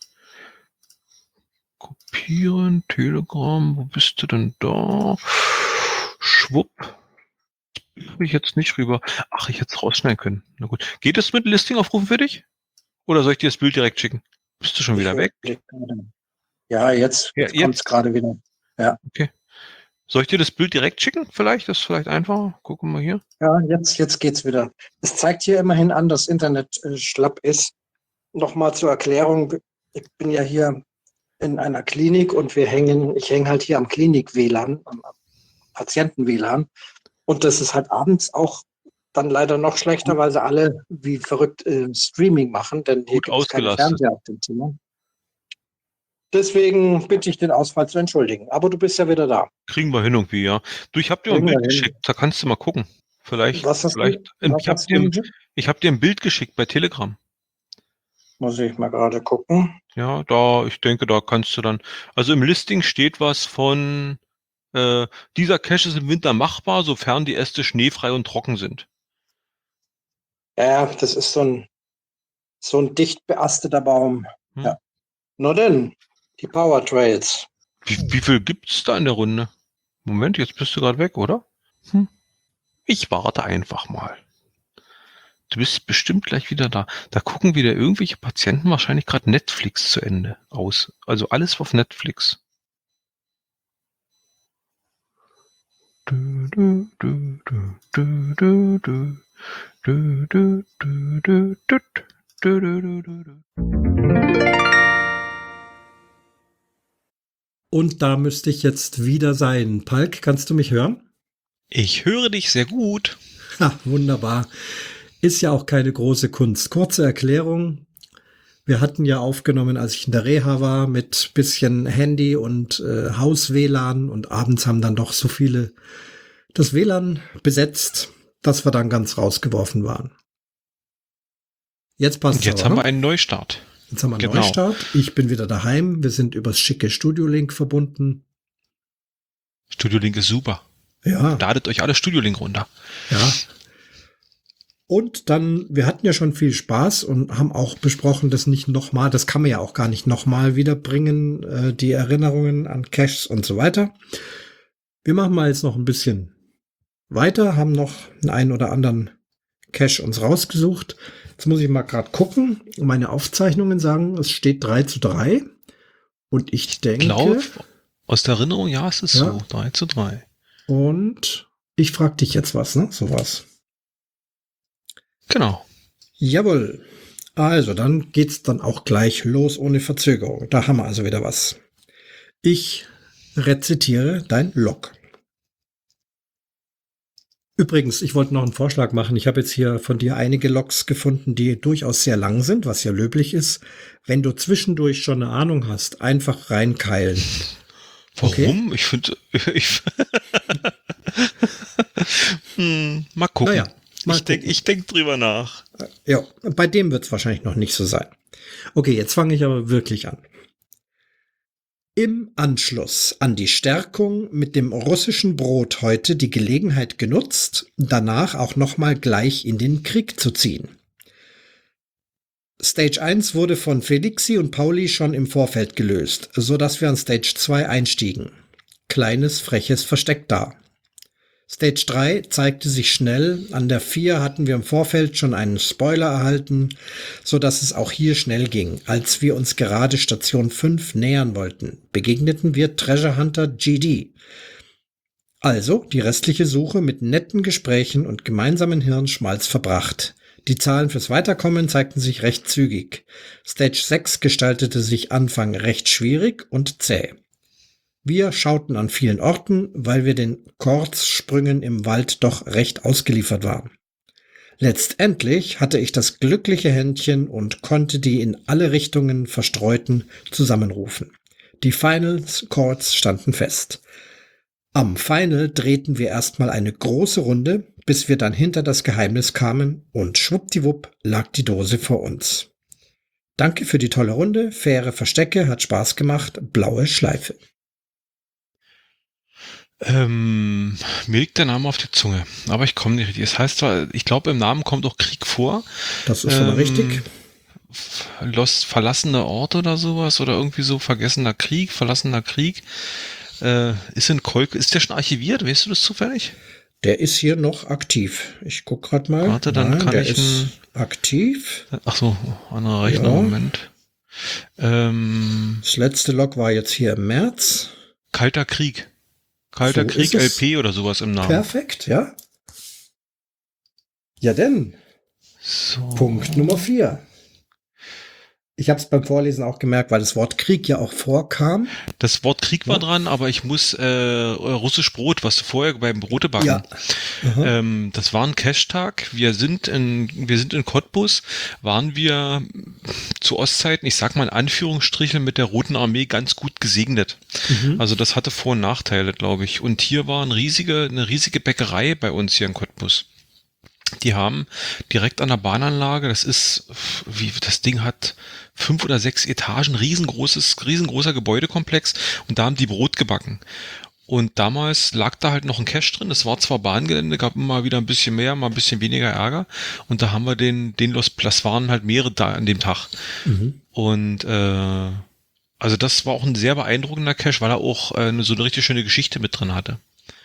Kopieren, Telegram, wo bist du denn da? Schwupp. Habe ich jetzt nicht rüber. Ach, ich hätte es rausschneiden können. Na gut. Geht es mit Listing aufrufen für dich? Oder soll ich dir das Bild direkt schicken? Bist du schon ich wieder weg? überblick gerade. Ja, jetzt, Ja, jetzt kommt es jetzt. gerade wieder. Ja, Okay. Soll ich dir das Bild direkt schicken? Vielleicht? Das ist vielleicht einfacher. Gucken wir mal hier. ja, jetzt, jetzt geht's wieder. Es zeigt hier immerhin an, dass Internet äh, schlapp ist. Nochmal zur Erklärung. Ich bin ja hier in einer Klinik und wir hängen, ich hänge halt hier am Klinik-W L A N, am Patienten-W L A N. Und das ist halt abends auch dann leider noch schlechter, Gut, weil sie alle wie verrückt äh, Streaming machen, denn hier gut gibt es keine ausgelastet. Fernseher auf dem Zimmer. Deswegen bitte ich den Ausfall zu entschuldigen. Aber du bist ja wieder da. Kriegen wir hin irgendwie, ja. Du, ich habe dir mal ein Kriegen wir Bild hin. geschickt. Da kannst du mal gucken. Vielleicht, Was hast vielleicht. du, ähm, was Ich habe hast du dir, mir ein- geschickt? ich hab dir ein Bild geschickt bei Telegram. Muss ich mal gerade gucken. Ja, da, ich denke, da kannst du dann. Also im Listing steht was von, äh, dieser Cache ist im Winter machbar, sofern die Äste schneefrei und trocken sind. Ja, das ist so ein, so ein dicht beasteter Baum. Hm? Ja. Na denn, die Power Trails. Wie, wie viel gibt's da in der Runde? Moment, jetzt bist du gerade weg, oder? Hm. Ich warte einfach mal. Du bist bestimmt gleich wieder da. Da gucken wieder irgendwelche Patienten wahrscheinlich gerade Netflix zu Ende aus. Also alles auf Netflix. Du, du, du, du, du, du, du. Du, du, du, du, du, du, du, du, du, du. Und da müsste ich jetzt wieder sein. Palk, kannst du mich hören? Ich höre dich sehr gut. Ha, wunderbar. Ist ja auch keine große Kunst. Kurze Erklärung. Wir hatten ja aufgenommen, als ich in der Reha war, mit bisschen Handy und äh, Haus-W L A N und abends haben dann doch so viele das W L A N besetzt, dass wir dann ganz rausgeworfen waren. Jetzt passt Und es jetzt aber, haben ne? wir einen Neustart. Jetzt haben wir einen Genau. Neustart. Ich bin wieder daheim. Wir sind übers schicke Studio Link verbunden. Studio Link ist super. Ja, Ladet euch alle Studio Link runter. ja. Und dann, wir hatten ja schon viel Spaß und haben auch besprochen, das nicht nochmal, das kann man ja auch gar nicht nochmal wiederbringen, äh, die Erinnerungen an Caches und so weiter. Wir machen mal jetzt noch ein bisschen weiter, haben noch einen, einen oder anderen Cache uns rausgesucht. Jetzt muss ich mal gerade gucken. Meine Aufzeichnungen sagen, es steht drei zu drei. Und ich denke. Ich glaube, aus der Erinnerung, ja, es ist Ja. so. drei zu drei. Und ich frage dich jetzt was, ne? Sowas. Genau. Jawohl. Also, dann geht's dann auch gleich los ohne Verzögerung. Da haben wir also wieder was. Ich rezitiere dein Log. Übrigens, ich wollte noch einen Vorschlag machen. Ich habe jetzt hier von dir einige Logs gefunden, die durchaus sehr lang sind, was ja löblich ist. Wenn du zwischendurch schon eine Ahnung hast, einfach reinkeilen. Warum? Okay. Ich finde, ich, hm, mal gucken. Naja, mal ich denke gucken. ich denk drüber nach. Ja, bei dem wird es wahrscheinlich noch nicht so sein. Okay, jetzt fange ich aber wirklich an. Im Anschluss an die Stärkung mit dem russischen Brot heute die Gelegenheit genutzt, danach auch nochmal gleich in den Krieg zu ziehen. Stage eins wurde von Felixi und Pauli schon im Vorfeld gelöst, so dass wir an Stage zwei einstiegen. Kleines, freches Versteck da. Stage drei zeigte sich schnell, an der vier hatten wir im Vorfeld schon einen Spoiler erhalten, so dass es auch hier schnell ging. Als wir uns gerade Station fünf nähern wollten, begegneten wir Treasure Hunter G D. Also die restliche Suche mit netten Gesprächen und gemeinsamen Hirnschmalz verbracht. Die Zahlen fürs Weiterkommen zeigten sich recht zügig. Stage sechs gestaltete sich Anfang recht schwierig und zäh. Wir schauten an vielen Orten, weil wir den Kurzsprüngen im Wald doch recht ausgeliefert waren. Letztendlich hatte ich das glückliche Händchen und konnte die in alle Richtungen verstreuten zusammenrufen. Die Finals Chords standen fest. Am Final drehten wir erstmal eine große Runde, bis wir dann hinter das Geheimnis kamen und schwuppdiwupp lag die Dose vor uns. Danke für die tolle Runde, faire Verstecke, hat Spaß gemacht, blaue Schleife. Ähm, mir liegt der Name auf der Zunge, aber ich komme nicht richtig. Es heißt zwar, ich glaube, im Namen kommt auch Krieg vor. Das ist schon mal Ähm, richtig. Lost, verlassener Ort oder sowas oder irgendwie so vergessener Krieg, verlassener Krieg. Äh, ist in Kolk, ist der schon archiviert? Weißt du das zufällig? Der ist hier noch aktiv. Ich guck grad mal. Warte, dann Nein, kann der ich ist ein- aktiv. Ach so, anderer Rechner, Ja. Moment. Ähm, Das letzte Log war jetzt hier im März. Kalter Krieg. Kalter So Krieg ist es. L P oder sowas im Namen. Perfekt, ja. Ja denn, So. Punkt Nummer vier. Ich habe es beim Vorlesen auch gemerkt, weil das Wort Krieg ja auch vorkam. Das Wort Krieg war Ja. dran, aber ich muss äh, russisch Brot, was du vorher beim Brotebacken. Ja. Aha. Ähm, das war ein Cash-Tag. Wir sind in, wir sind in Cottbus, waren wir zu Ostzeiten, ich sag mal in Anführungsstrichen, mit der Roten Armee ganz gut gesegnet. Mhm. Also das hatte Vor- und Nachteile, glaube ich. Und hier war eine riesige, eine riesige Bäckerei bei uns hier in Cottbus. Die haben direkt an der Bahnanlage, das ist, wie das Ding hat fünf oder sechs Etagen, riesengroßes, riesengroßer Gebäudekomplex und da haben die Brot gebacken. Und damals lag da halt noch ein Cache drin. Das war zwar Bahngelände, gab immer wieder ein bisschen mehr, mal ein bisschen weniger Ärger. Und da haben wir den, den Los, das waren halt mehrere da an dem Tag. Mhm. Und äh, also das war auch ein sehr beeindruckender Cache, weil er auch äh, eine, so eine richtig schöne Geschichte mit drin hatte.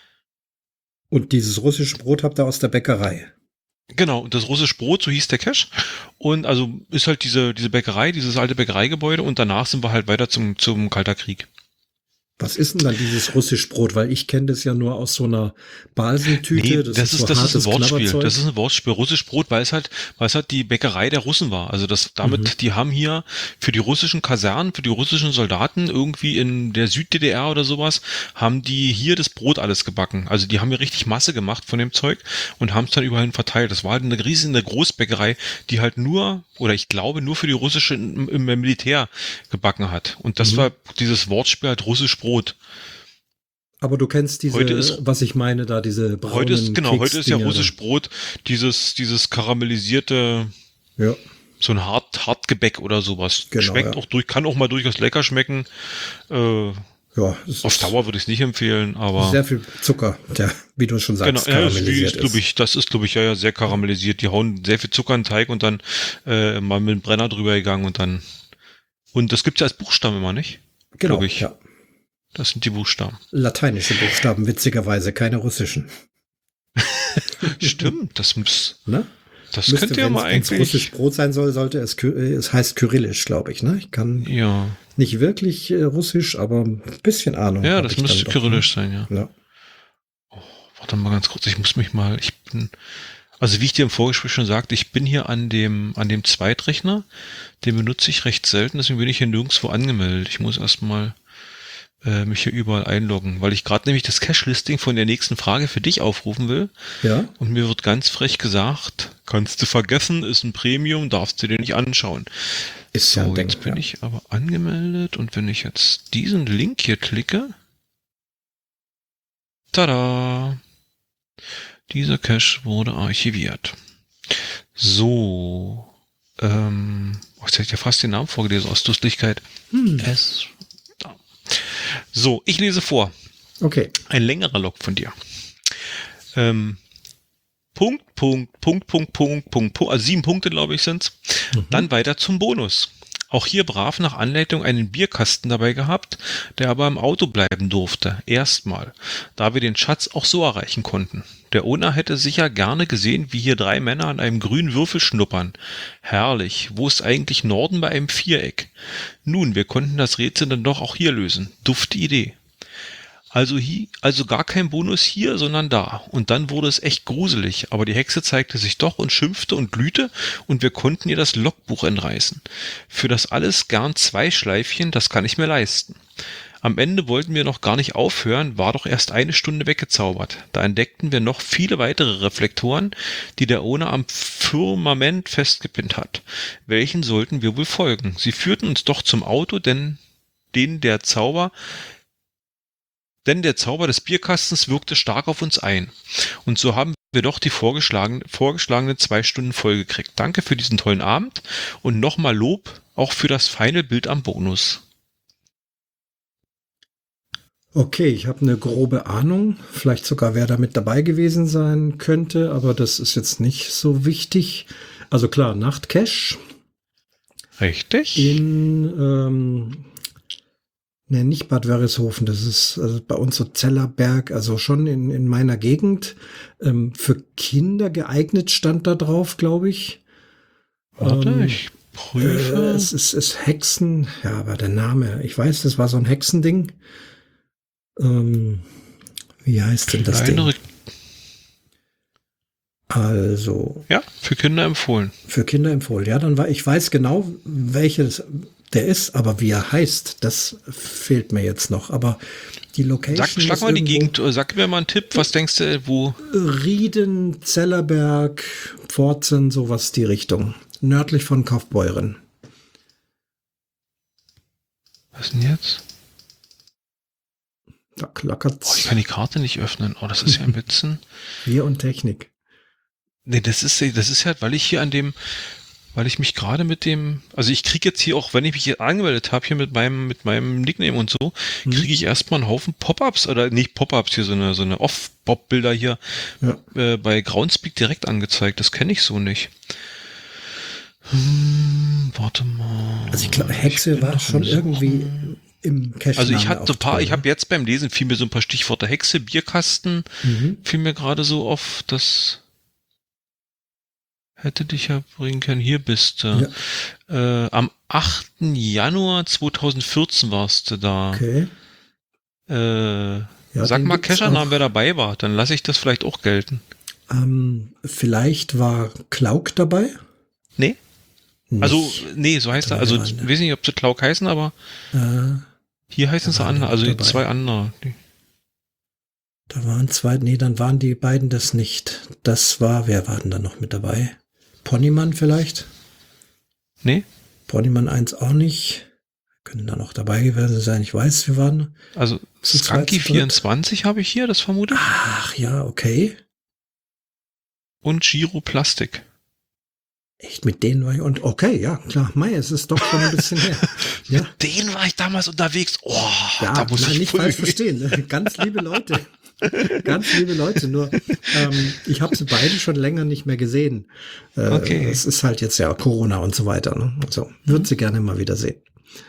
Und dieses russische Brot habt ihr aus der Bäckerei. Genau, und das russische Brot, so hieß der Cache. Und also ist halt diese, diese Bäckerei, dieses alte Bäckereigebäude und danach sind wir halt weiter zum, zum Kalter Krieg. Was ist denn dann dieses russisch Brot? Weil ich kenne das ja nur aus so einer Balsentüte. Nee, das, das ist, so das ist ein hartes Wortspiel. Knabberzeug. Das ist ein Wortspiel. Russisch Brot, weil es halt, weil es halt die Bäckerei der Russen war. Also das, damit, Mhm. die haben hier für die russischen Kasernen, für die russischen Soldaten irgendwie in der Süd-D D R oder sowas, haben die hier das Brot alles gebacken. Also die haben hier richtig Masse gemacht von dem Zeug und haben es dann überall verteilt. Das war halt eine riesige Großbäckerei, die halt nur, oder ich glaube, nur für die russische im, im Militär gebacken hat. Und das Mhm. war dieses Wortspiel halt russisch Brot. Aber du kennst diese, Heute ist- was ich meine, da diese braunen Heute ist, genau, heute ist ja Keksdinger russisch Brot, dieses, dieses karamellisierte, da. Ja. so ein hart, Hartgebäck oder sowas. Genau, Schmeckt ja. auch durch, kann auch mal durchaus lecker schmecken. Äh, Ja, es auf ist Dauer würde ich es nicht empfehlen, aber sehr viel Zucker, der, wie du schon genau, sagst, ja, ist, wie, karamellisiert ist, glaube ich, das ist, glaube ich, ja, ja, sehr karamellisiert. Die hauen sehr viel Zucker in den Teig und dann äh, mal mit dem Brenner drüber gegangen und dann und das gibt's ja als Buchstaben immer, nicht? Genau, glaub ich. ja. Das sind die Buchstaben. Lateinische Buchstaben, witzigerweise, keine russischen. Stimmt, das muss, Ne? das Müsste, könnte ja wenn mal es russisch eigentlich. Brot sein soll, sollte es, ky- äh, es heißt kyrillisch, glaube ich, ne? Ich kann Ja, nicht wirklich äh, russisch, aber ein bisschen Ahnung. ja, hab das ich müsste dann doch, kyrillisch sein, ja. ne? Ja. Warte mal ganz kurz, ich muss mich mal, ich bin, also wie ich dir im Vorgespräch schon sagte, ich bin hier an dem, an dem Zweitrechner, den benutze ich recht selten, deswegen bin ich hier nirgendwo angemeldet. Ich muss erstmal äh, mich hier überall einloggen, weil ich gerade nämlich das Cache-Listing von der nächsten Frage für dich aufrufen will Ja, und mir wird ganz frech gesagt, kannst du vergessen, ist ein Premium, darfst du dir nicht anschauen. ist So, ja ein Ding. jetzt bin ja. ich aber angemeldet und wenn ich jetzt diesen Link hier klicke, tada! Dieser Cache wurde archiviert. So, ähm, oh, jetzt hätte ich ja fast den Namen vorgelesen aus Lustigkeit. Hm. Es, da. So, ich lese vor. Okay. Ein längerer Log von dir. Ähm, Punkt, Punkt, Punkt, Punkt, Punkt, Punkt, Punkt, also sieben Punkte, glaube ich, sind's. Mhm. Dann weiter zum Bonus. Auch hier brav nach Anleitung einen Bierkasten dabei gehabt, der aber im Auto bleiben durfte. Erstmal, da wir den Schatz auch so erreichen konnten. Der Owner hätte sicher gerne gesehen, wie hier drei Männer an einem grünen Würfel schnuppern. Herrlich, wo ist eigentlich Norden bei einem Viereck? Nun, wir konnten das Rätsel dann doch auch hier lösen. Dufte Idee. Also hier, also gar kein Bonus hier, sondern da. Und dann wurde es echt gruselig, aber die Hexe zeigte sich doch und schimpfte und glühte und wir konnten ihr das Logbuch entreißen. Für das alles gern zwei Schleifchen, das kann ich mir leisten. Am Ende wollten wir noch gar nicht aufhören, war doch erst eine Stunde weggezaubert. Da entdeckten wir noch viele weitere Reflektoren, die der Owner am Firmament festgepinnt hat. Welchen sollten wir wohl folgen? Sie führten uns doch zum Auto, denn den der Zauber Denn der Zauber des Bierkastens wirkte stark auf uns ein. Und so haben wir doch die vorgeschlagenen, vorgeschlagenen zwei Stunden vollgekriegt. Danke für diesen tollen Abend und nochmal Lob auch für das feine Bild am Bonus. Okay, ich habe eine grobe Ahnung, vielleicht sogar wer da mit dabei gewesen sein könnte, aber das ist jetzt nicht so wichtig. Also klar, Nachtcache. Richtig. In, ähm, ne, nicht Bad Wörishofen, das ist also bei uns so Zellerberg, also schon in, in meiner Gegend. Ähm, für Kinder geeignet stand da drauf, glaube ich. Warte, ähm, ich prüfe. Äh, es ist, ist Hexen, ja, aber der Name, ich weiß, das war so ein Hexending. Ähm, wie heißt denn das Kleinere Ding? Also. Ja, für Kinder empfohlen. Für Kinder empfohlen, ja, dann war, ich weiß genau, welches der ist, aber wie er heißt, das fehlt mir jetzt noch. Aber die Location. Sag, schlag mal die Gegend, sag mir mal einen Tipp, was denkst du, wo? Rieden, Zellerberg, Pforzen, sowas die Richtung. Nördlich von Kaufbeuren. Was denn jetzt? Da klackert's. Oh, ich kann die Karte nicht öffnen. Oh, das ist ja ein bisschen. Wir und Technik. Nee, das ist, das ist halt, weil ich hier an dem, weil ich mich gerade mit dem, also ich kriege jetzt hier auch, wenn ich mich hier angemeldet habe, hier mit meinem, mit meinem Nickname und so, Mhm. kriege ich erstmal einen Haufen Pop-Ups, oder nicht Pop-Ups, hier so eine, so eine Off-Pop-Bilder hier Ja. äh, bei Groundspeak direkt angezeigt. Das kenne ich so nicht. Hm, warte mal. Also ich glaube, Hexe bin war noch schon am irgendwie Suchen. im Cache. Also ich hatte so ein paar, ich habe jetzt beim Lesen fiel mir so ein paar Stichworte Hexe, Bierkasten, Mhm. fiel mir gerade so auf, das hätte dich ja bringen können. Hier bist du. Ja. Äh, am achten Januar zweitausendvierzehn warst du da. Okay. Äh, Ja, sag den mal gibt's Cacher-Namen, auch. wer dabei war. Dann lasse ich das vielleicht auch gelten. Ähm, vielleicht war Klauk dabei? Nee? Nicht. Also, nee, so heißt er. Drei Also, waren ich da. weiß nicht, ob sie Klauk heißen, aber Äh, hier heißen Da sie waren andere. die Also, die dabei. zwei andere. Die- da waren zwei, nee, dann waren die beiden das nicht. Das war, wer war denn da noch mit dabei? Ponymann vielleicht? Nee? Ponymann eins auch nicht. Können da noch dabei gewesen sein, ich weiß, wir waren. Also, Zu zweit, Skunky zu dritt. vierundzwanzig habe ich hier, das vermute ich. Ach ja, okay. Und Giro Plastik. Echt, mit denen war ich, und okay, ja, klar, Mai, es ist doch schon ein bisschen her. Ja, Den war ich damals unterwegs. Oh, ja, da muss nein, ich nicht voll falsch verstehen. ne? Ganz liebe Leute. Ganz liebe Leute, nur ähm, ich habe sie beide schon länger nicht mehr gesehen. Äh, Okay. Es ist halt jetzt ja Corona und so weiter. Ne? Also würde sie gerne mal wieder sehen.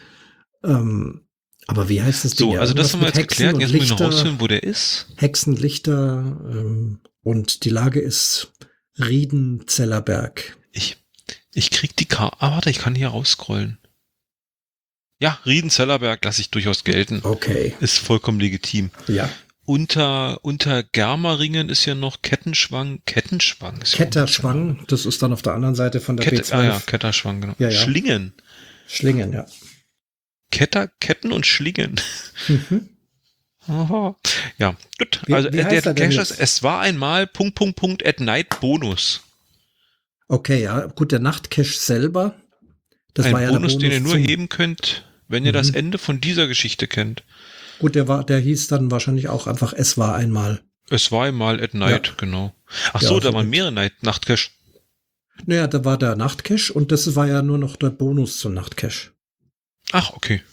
Ähm, aber wie heißt das Ding? So, Ja, also das irgendwas haben wir mit jetzt Hexen geklärt. und Jetzt muss ich noch Lichter, rausfinden, wo der ist. Hexen, Lichter ähm, und die Lage ist Rieden-Zellerberg. Ich, ich krieg die Karte. Ah, warte, ich kann hier rausscrollen. Ja, Rieden-Zellerberg lasse ich durchaus gelten. Okay, Ist vollkommen legitim. ja. Unter, unter Germeringen ist ja noch Kettenschwang. Kettenschwang ist ja Ketterschwang, das ist dann auf der anderen Seite von der Kette, B zwölf. ah ja, Ketterschwang, genau. Ja, ja. Schlingen. Schlingen, ja. Ketter, Ketten und Schlingen. Mhm. Aha. Ja, gut. Wie- also wie äh, heißt der er denn Cache jetzt? ist, es war einmal Punkt, Punkt, Punkt, at night Bonus. Okay, ja, gut, der Nachtcache selber, das Ein war ja Bonus, der den Bonus ihr nur zum, heben könnt, wenn ihr Mhm. das Ende von dieser Geschichte kennt. Gut, der war, der hieß dann wahrscheinlich auch einfach, es war einmal. Es war einmal at night, Ja. genau. Ach Ja, so, da so waren gut. mehrere Night Nachtcache. Naja, da war der Nachtcache und das war ja nur noch der Bonus zum Nachtcache. Ach, okay.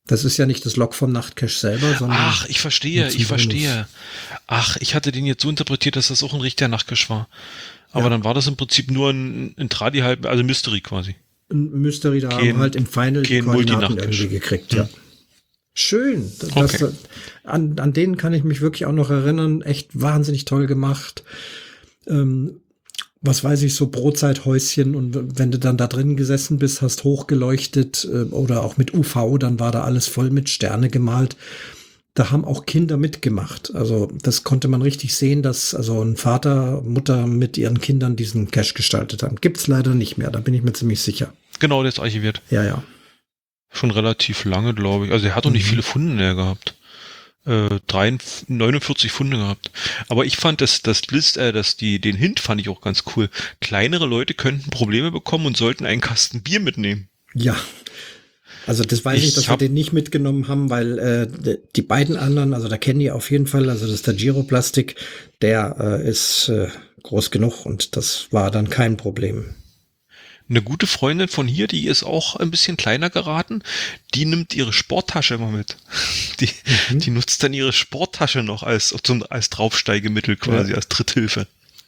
Das ist ja nicht das Log vom Nachtcache selber, sondern... Ach, ich verstehe, ich verstehe. Ach, ich hatte den jetzt so interpretiert, dass das auch ein richtiger Nachtcache war. Aber ja. Dann war das im Prinzip nur ein, ein Tradi halt, also Mystery quasi. Ein Mystery, da haben halt im Final die Koordinaten irgendwie gekriegt, hm. ja. Schön. Das, okay. das, an, an denen kann ich mich wirklich auch noch erinnern. Echt wahnsinnig toll gemacht. Ähm, was weiß ich, so Brotzeithäuschen, und wenn du dann da drin gesessen bist, hast hochgeleuchtet äh, oder auch mit U V, dann war da alles voll mit Sterne gemalt. Da haben auch Kinder mitgemacht. Also das konnte man richtig sehen, dass also ein Vater, Mutter mit ihren Kindern diesen Cache gestaltet haben. Gibt's leider nicht mehr, da bin ich mir ziemlich sicher. Genau, der ist archiviert. Ja, ja. Schon relativ lange, glaube ich. Also er hat doch nicht mhm. viele Funde mehr gehabt. Äh, neunundvierzig Funde gehabt. Aber ich fand das, das List, äh, das, die, den Hint fand ich auch ganz cool. Kleinere Leute könnten Probleme bekommen und sollten einen Kasten Bier mitnehmen. Ja. Also das weiß ich, ich dass wir den nicht mitgenommen haben, weil äh, die beiden anderen, also da kennen die auf jeden Fall, also das ist der Giroplastik, der äh, ist äh, groß genug und das war dann kein Problem. Eine gute Freundin von hier, die ist auch ein bisschen kleiner geraten, die nimmt ihre Sporttasche immer mit. Die, mhm. die nutzt dann ihre Sporttasche noch als, als Draufsteigemittel quasi, ja. als Tritthilfe.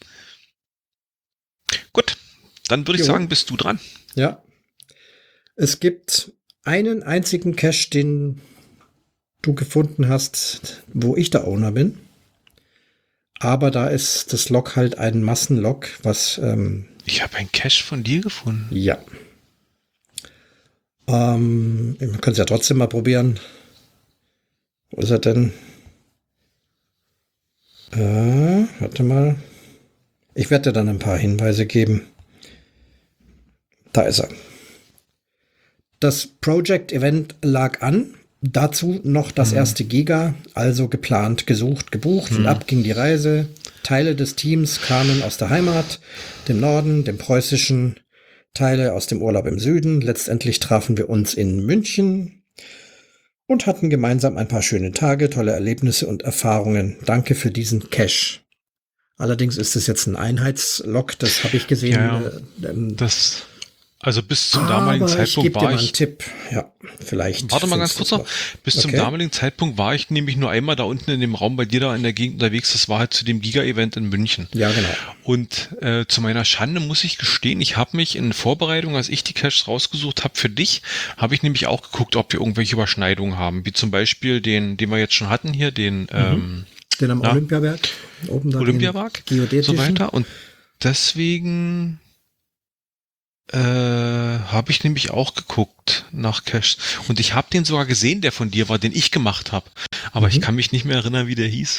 Gut, dann würde ich jo. sagen, bist du dran. Ja. Es gibt einen einzigen Cache, den du gefunden hast, wo ich der Owner bin. Aber da ist das Log halt ein Massenlog, was... Ähm, ich habe einen Cache von dir gefunden. Ja. Ähm, man kann es ja trotzdem mal probieren. Wo ist er denn? Äh, warte mal. Ich werde dir dann ein paar Hinweise geben. Da ist er. Das Project Event lag an. Dazu noch das hm. erste Giga, also geplant, gesucht, gebucht hm. und ab ging die Reise. Teile des Teams kamen aus der Heimat, dem Norden, dem preußischen, Teile aus dem Urlaub im Süden. Letztendlich trafen wir uns in München und hatten gemeinsam ein paar schöne Tage, tolle Erlebnisse und Erfahrungen. Danke für diesen Cache. Allerdings ist es jetzt ein Einheitslog, das habe ich gesehen. Ja, ja. Äh, ähm, das Also bis zum damaligen Zeitpunkt ich war dir ich. Mal einen Tipp. Ja, vielleicht. Warte mal ganz kurz noch. Bis okay. zum damaligen Zeitpunkt war ich nämlich nur einmal da unten in dem Raum bei dir da in der Gegend unterwegs. Das war halt zu dem Giga-Event in München. Ja, genau. Und äh, zu meiner Schande muss ich gestehen, ich habe mich in Vorbereitung, als ich die Caches rausgesucht habe für dich, habe ich nämlich auch geguckt, ob wir irgendwelche Überschneidungen haben. Wie zum Beispiel den, den wir jetzt schon hatten hier, den mhm. ähm, den am na, Olympiaberg. Oben da Olympiaberg. So weiter. Und deswegen Äh, habe ich nämlich auch geguckt nach Caches. Und ich habe den sogar gesehen, der von dir war, den ich gemacht habe. Aber mhm. ich kann mich nicht mehr erinnern, wie der hieß.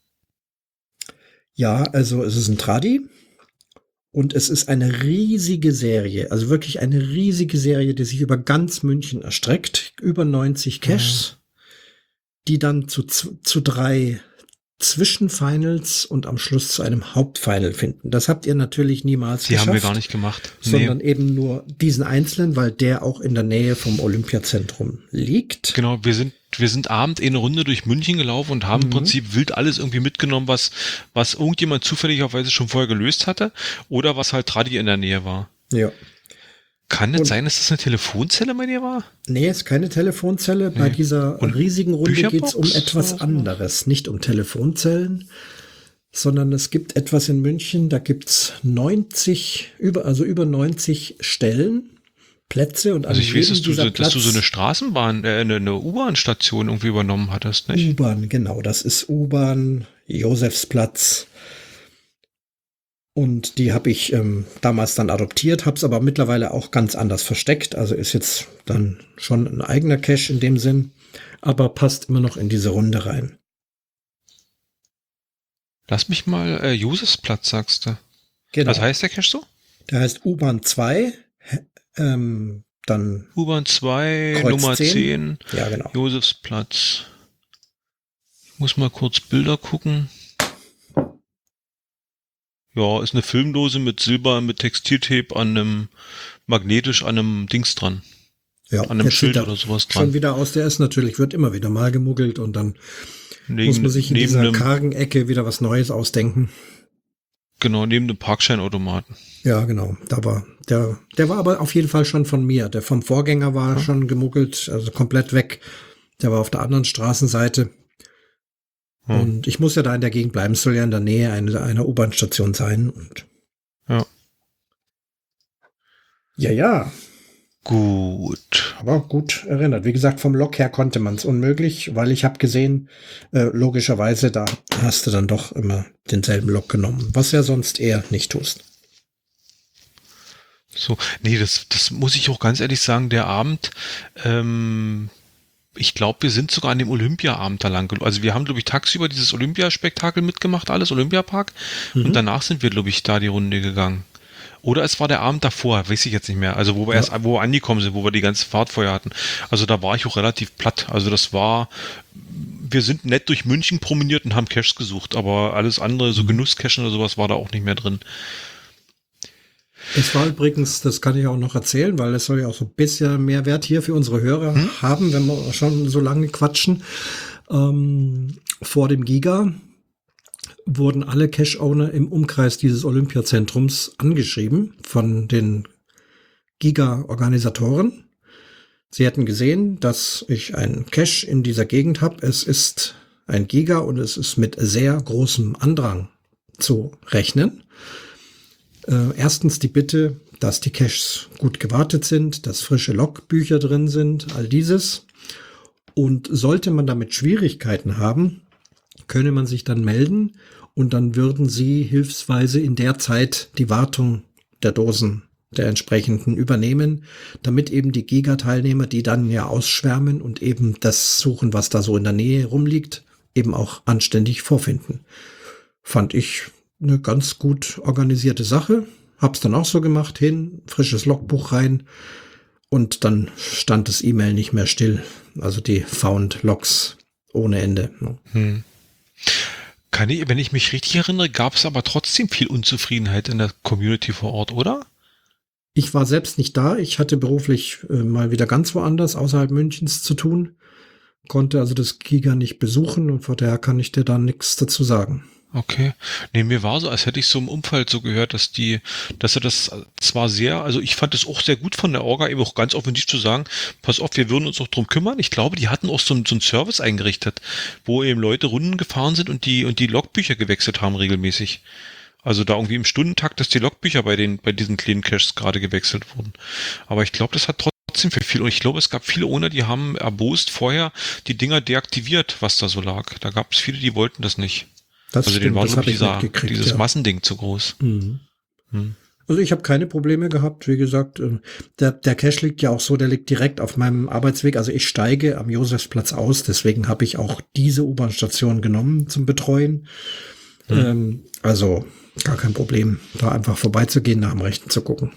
Ja, also es ist ein Tradi. Und es ist eine riesige Serie. Also wirklich eine riesige Serie, die sich über ganz München erstreckt. Über neunzig Caches, mhm. die dann zu, zu drei Zwischenfinals und am Schluss zu einem Hauptfinal finden. Das habt ihr natürlich niemals Die geschafft. Die haben wir gar nicht gemacht. Sondern nee. eben nur diesen einzelnen, weil der auch in der Nähe vom Olympiazentrum liegt. Genau, wir sind wir sind abend eine Runde durch München gelaufen und haben mhm. im Prinzip wild alles irgendwie mitgenommen, was was irgendjemand zufälligerweise schon vorher gelöst hatte oder was halt Tradi in der Nähe war. Ja. Kann es sein, dass das eine Telefonzelle bei dir war? Nee, es ist keine Telefonzelle. Nee. Bei dieser und riesigen Runde geht es um etwas anderes. Nicht um Telefonzellen, sondern es gibt etwas in München, da gibt es neunzig, über, also über neunzig Stellen, Plätze. Und also ich weiß, dass du, so, dass du so eine Straßenbahn, äh, eine, eine U-Bahn-Station irgendwie übernommen hattest, nicht? U-Bahn, genau. Das ist U-Bahn, Josefsplatz. Und die habe ich ähm, damals dann adoptiert, habe es aber mittlerweile auch ganz anders versteckt. Also ist jetzt dann schon ein eigener Cache in dem Sinn, aber passt immer noch in diese Runde rein. Lass mich mal äh, Josefsplatz, sagst du. Genau. Was heißt der Cache so? Der heißt U-Bahn zwei, ähm, dann U-Bahn zwei, Kreuz Nummer zehn. zehn, ja, genau. Josefsplatz. Ich muss mal kurz Bilder gucken. Ja, ist eine Filmdose mit Silber, mit Textiltape an einem, magnetisch an einem Dings dran. Ja, an einem Schild oder sowas dran. Schon wieder aus, der ist natürlich, wird immer wieder mal gemuggelt und dann neben, muss man sich in dieser kargen Ecke wieder was Neues ausdenken. Genau, neben dem Parkscheinautomaten. Ja, genau. Da war der, der war aber auf jeden Fall schon von mir. Der vom Vorgänger war Ja. schon gemuggelt, also komplett weg. Der war auf der anderen Straßenseite. Hm. Und ich muss ja da in der Gegend bleiben. Es soll ja in der Nähe einer, einer U-Bahn-Station sein. Und Ja. ja, ja. Gut. Aber gut erinnert. Wie gesagt, vom Log her konnte man es unmöglich, weil ich habe gesehen, äh, logischerweise, da hast du dann doch immer denselben Log genommen, was ja sonst eher nicht tust. So, nee, das, das muss ich auch ganz ehrlich sagen, der Abend, ähm, ich glaube, wir sind sogar an dem Olympiaabend da lang gelaufen. Also wir haben, glaube ich, tagsüber dieses Olympiaspektakel mitgemacht, alles, Olympiapark. Mhm. Und danach sind wir, glaube ich, da die Runde gegangen. Oder es war der Abend davor, weiß ich jetzt nicht mehr. Also wo wir Ja. erst, wo wir angekommen sind, wo wir die ganze Fahrt vorher hatten. Also da war ich auch relativ platt. Also das war, wir sind nett durch München promeniert und haben Caches gesucht, aber alles andere, so Genusscachen oder sowas, war da auch nicht mehr drin. Das war übrigens, das kann ich auch noch erzählen, weil es soll ja auch so ein bisschen Mehrwert hier für unsere Hörer Hm? haben, wenn wir schon so lange quatschen. Ähm, vor dem Giga wurden alle Cache-Owner im Umkreis dieses Olympiazentrums angeschrieben von den Giga-Organisatoren. Sie hätten gesehen, dass ich einen Cache in dieser Gegend habe. Es ist ein Giga und es ist mit sehr großem Andrang zu rechnen. Äh, erstens die Bitte, dass die Caches gut gewartet sind, dass frische Logbücher drin sind, all dieses. Und sollte man damit Schwierigkeiten haben, könne man sich dann melden und dann würden sie hilfsweise in der Zeit die Wartung der Dosen der entsprechenden übernehmen, damit eben die Giga-Teilnehmer, die dann ja ausschwärmen und eben das suchen, was da so in der Nähe rumliegt, eben auch anständig vorfinden. Fand ich eine ganz gut organisierte Sache. Hab's dann auch so gemacht, hin, frisches Logbuch rein und dann stand das E-Mail nicht mehr still. Also die Found Logs ohne Ende. Hm. Kann ich, wenn ich mich richtig erinnere, gab es aber trotzdem viel Unzufriedenheit in der Community vor Ort, oder? Ich war selbst nicht da. Ich hatte beruflich äh, mal wieder ganz woanders außerhalb Münchens zu tun. Konnte also das Giga nicht besuchen und von daher kann ich dir da nichts dazu sagen. Okay. Nee, mir war so, als hätte ich so im Umfeld so gehört, dass die, dass er das zwar sehr, also ich fand das auch sehr gut von der Orga, eben auch ganz offensiv zu sagen, pass auf, wir würden uns auch drum kümmern. Ich glaube, die hatten auch so, so einen Service eingerichtet, wo eben Leute Runden gefahren sind und die, und die Logbücher gewechselt haben regelmäßig. Also da irgendwie im Stundentakt, dass die Logbücher bei den, bei diesen kleinen Caches gerade gewechselt wurden. Aber ich glaube, das hat trotzdem für viele, und ich glaube, es gab viele Owner, die haben erbost vorher die Dinger deaktiviert, was da so lag. Da gab es viele, die wollten das nicht. Das Also stimmt, denen war das so habe ich dieser, mitgekriegt. dieses Ja. Massending zu groß. Mhm. Hm. Also ich habe keine Probleme gehabt, wie gesagt. äh, Der, der Cache liegt ja auch so, der liegt direkt auf meinem Arbeitsweg. Also ich steige am Josefsplatz aus, deswegen habe ich auch diese U-Bahn-Station genommen zum Betreuen. Hm. Ähm, also gar kein Problem, da einfach vorbeizugehen, nach dem Rechten zu gucken.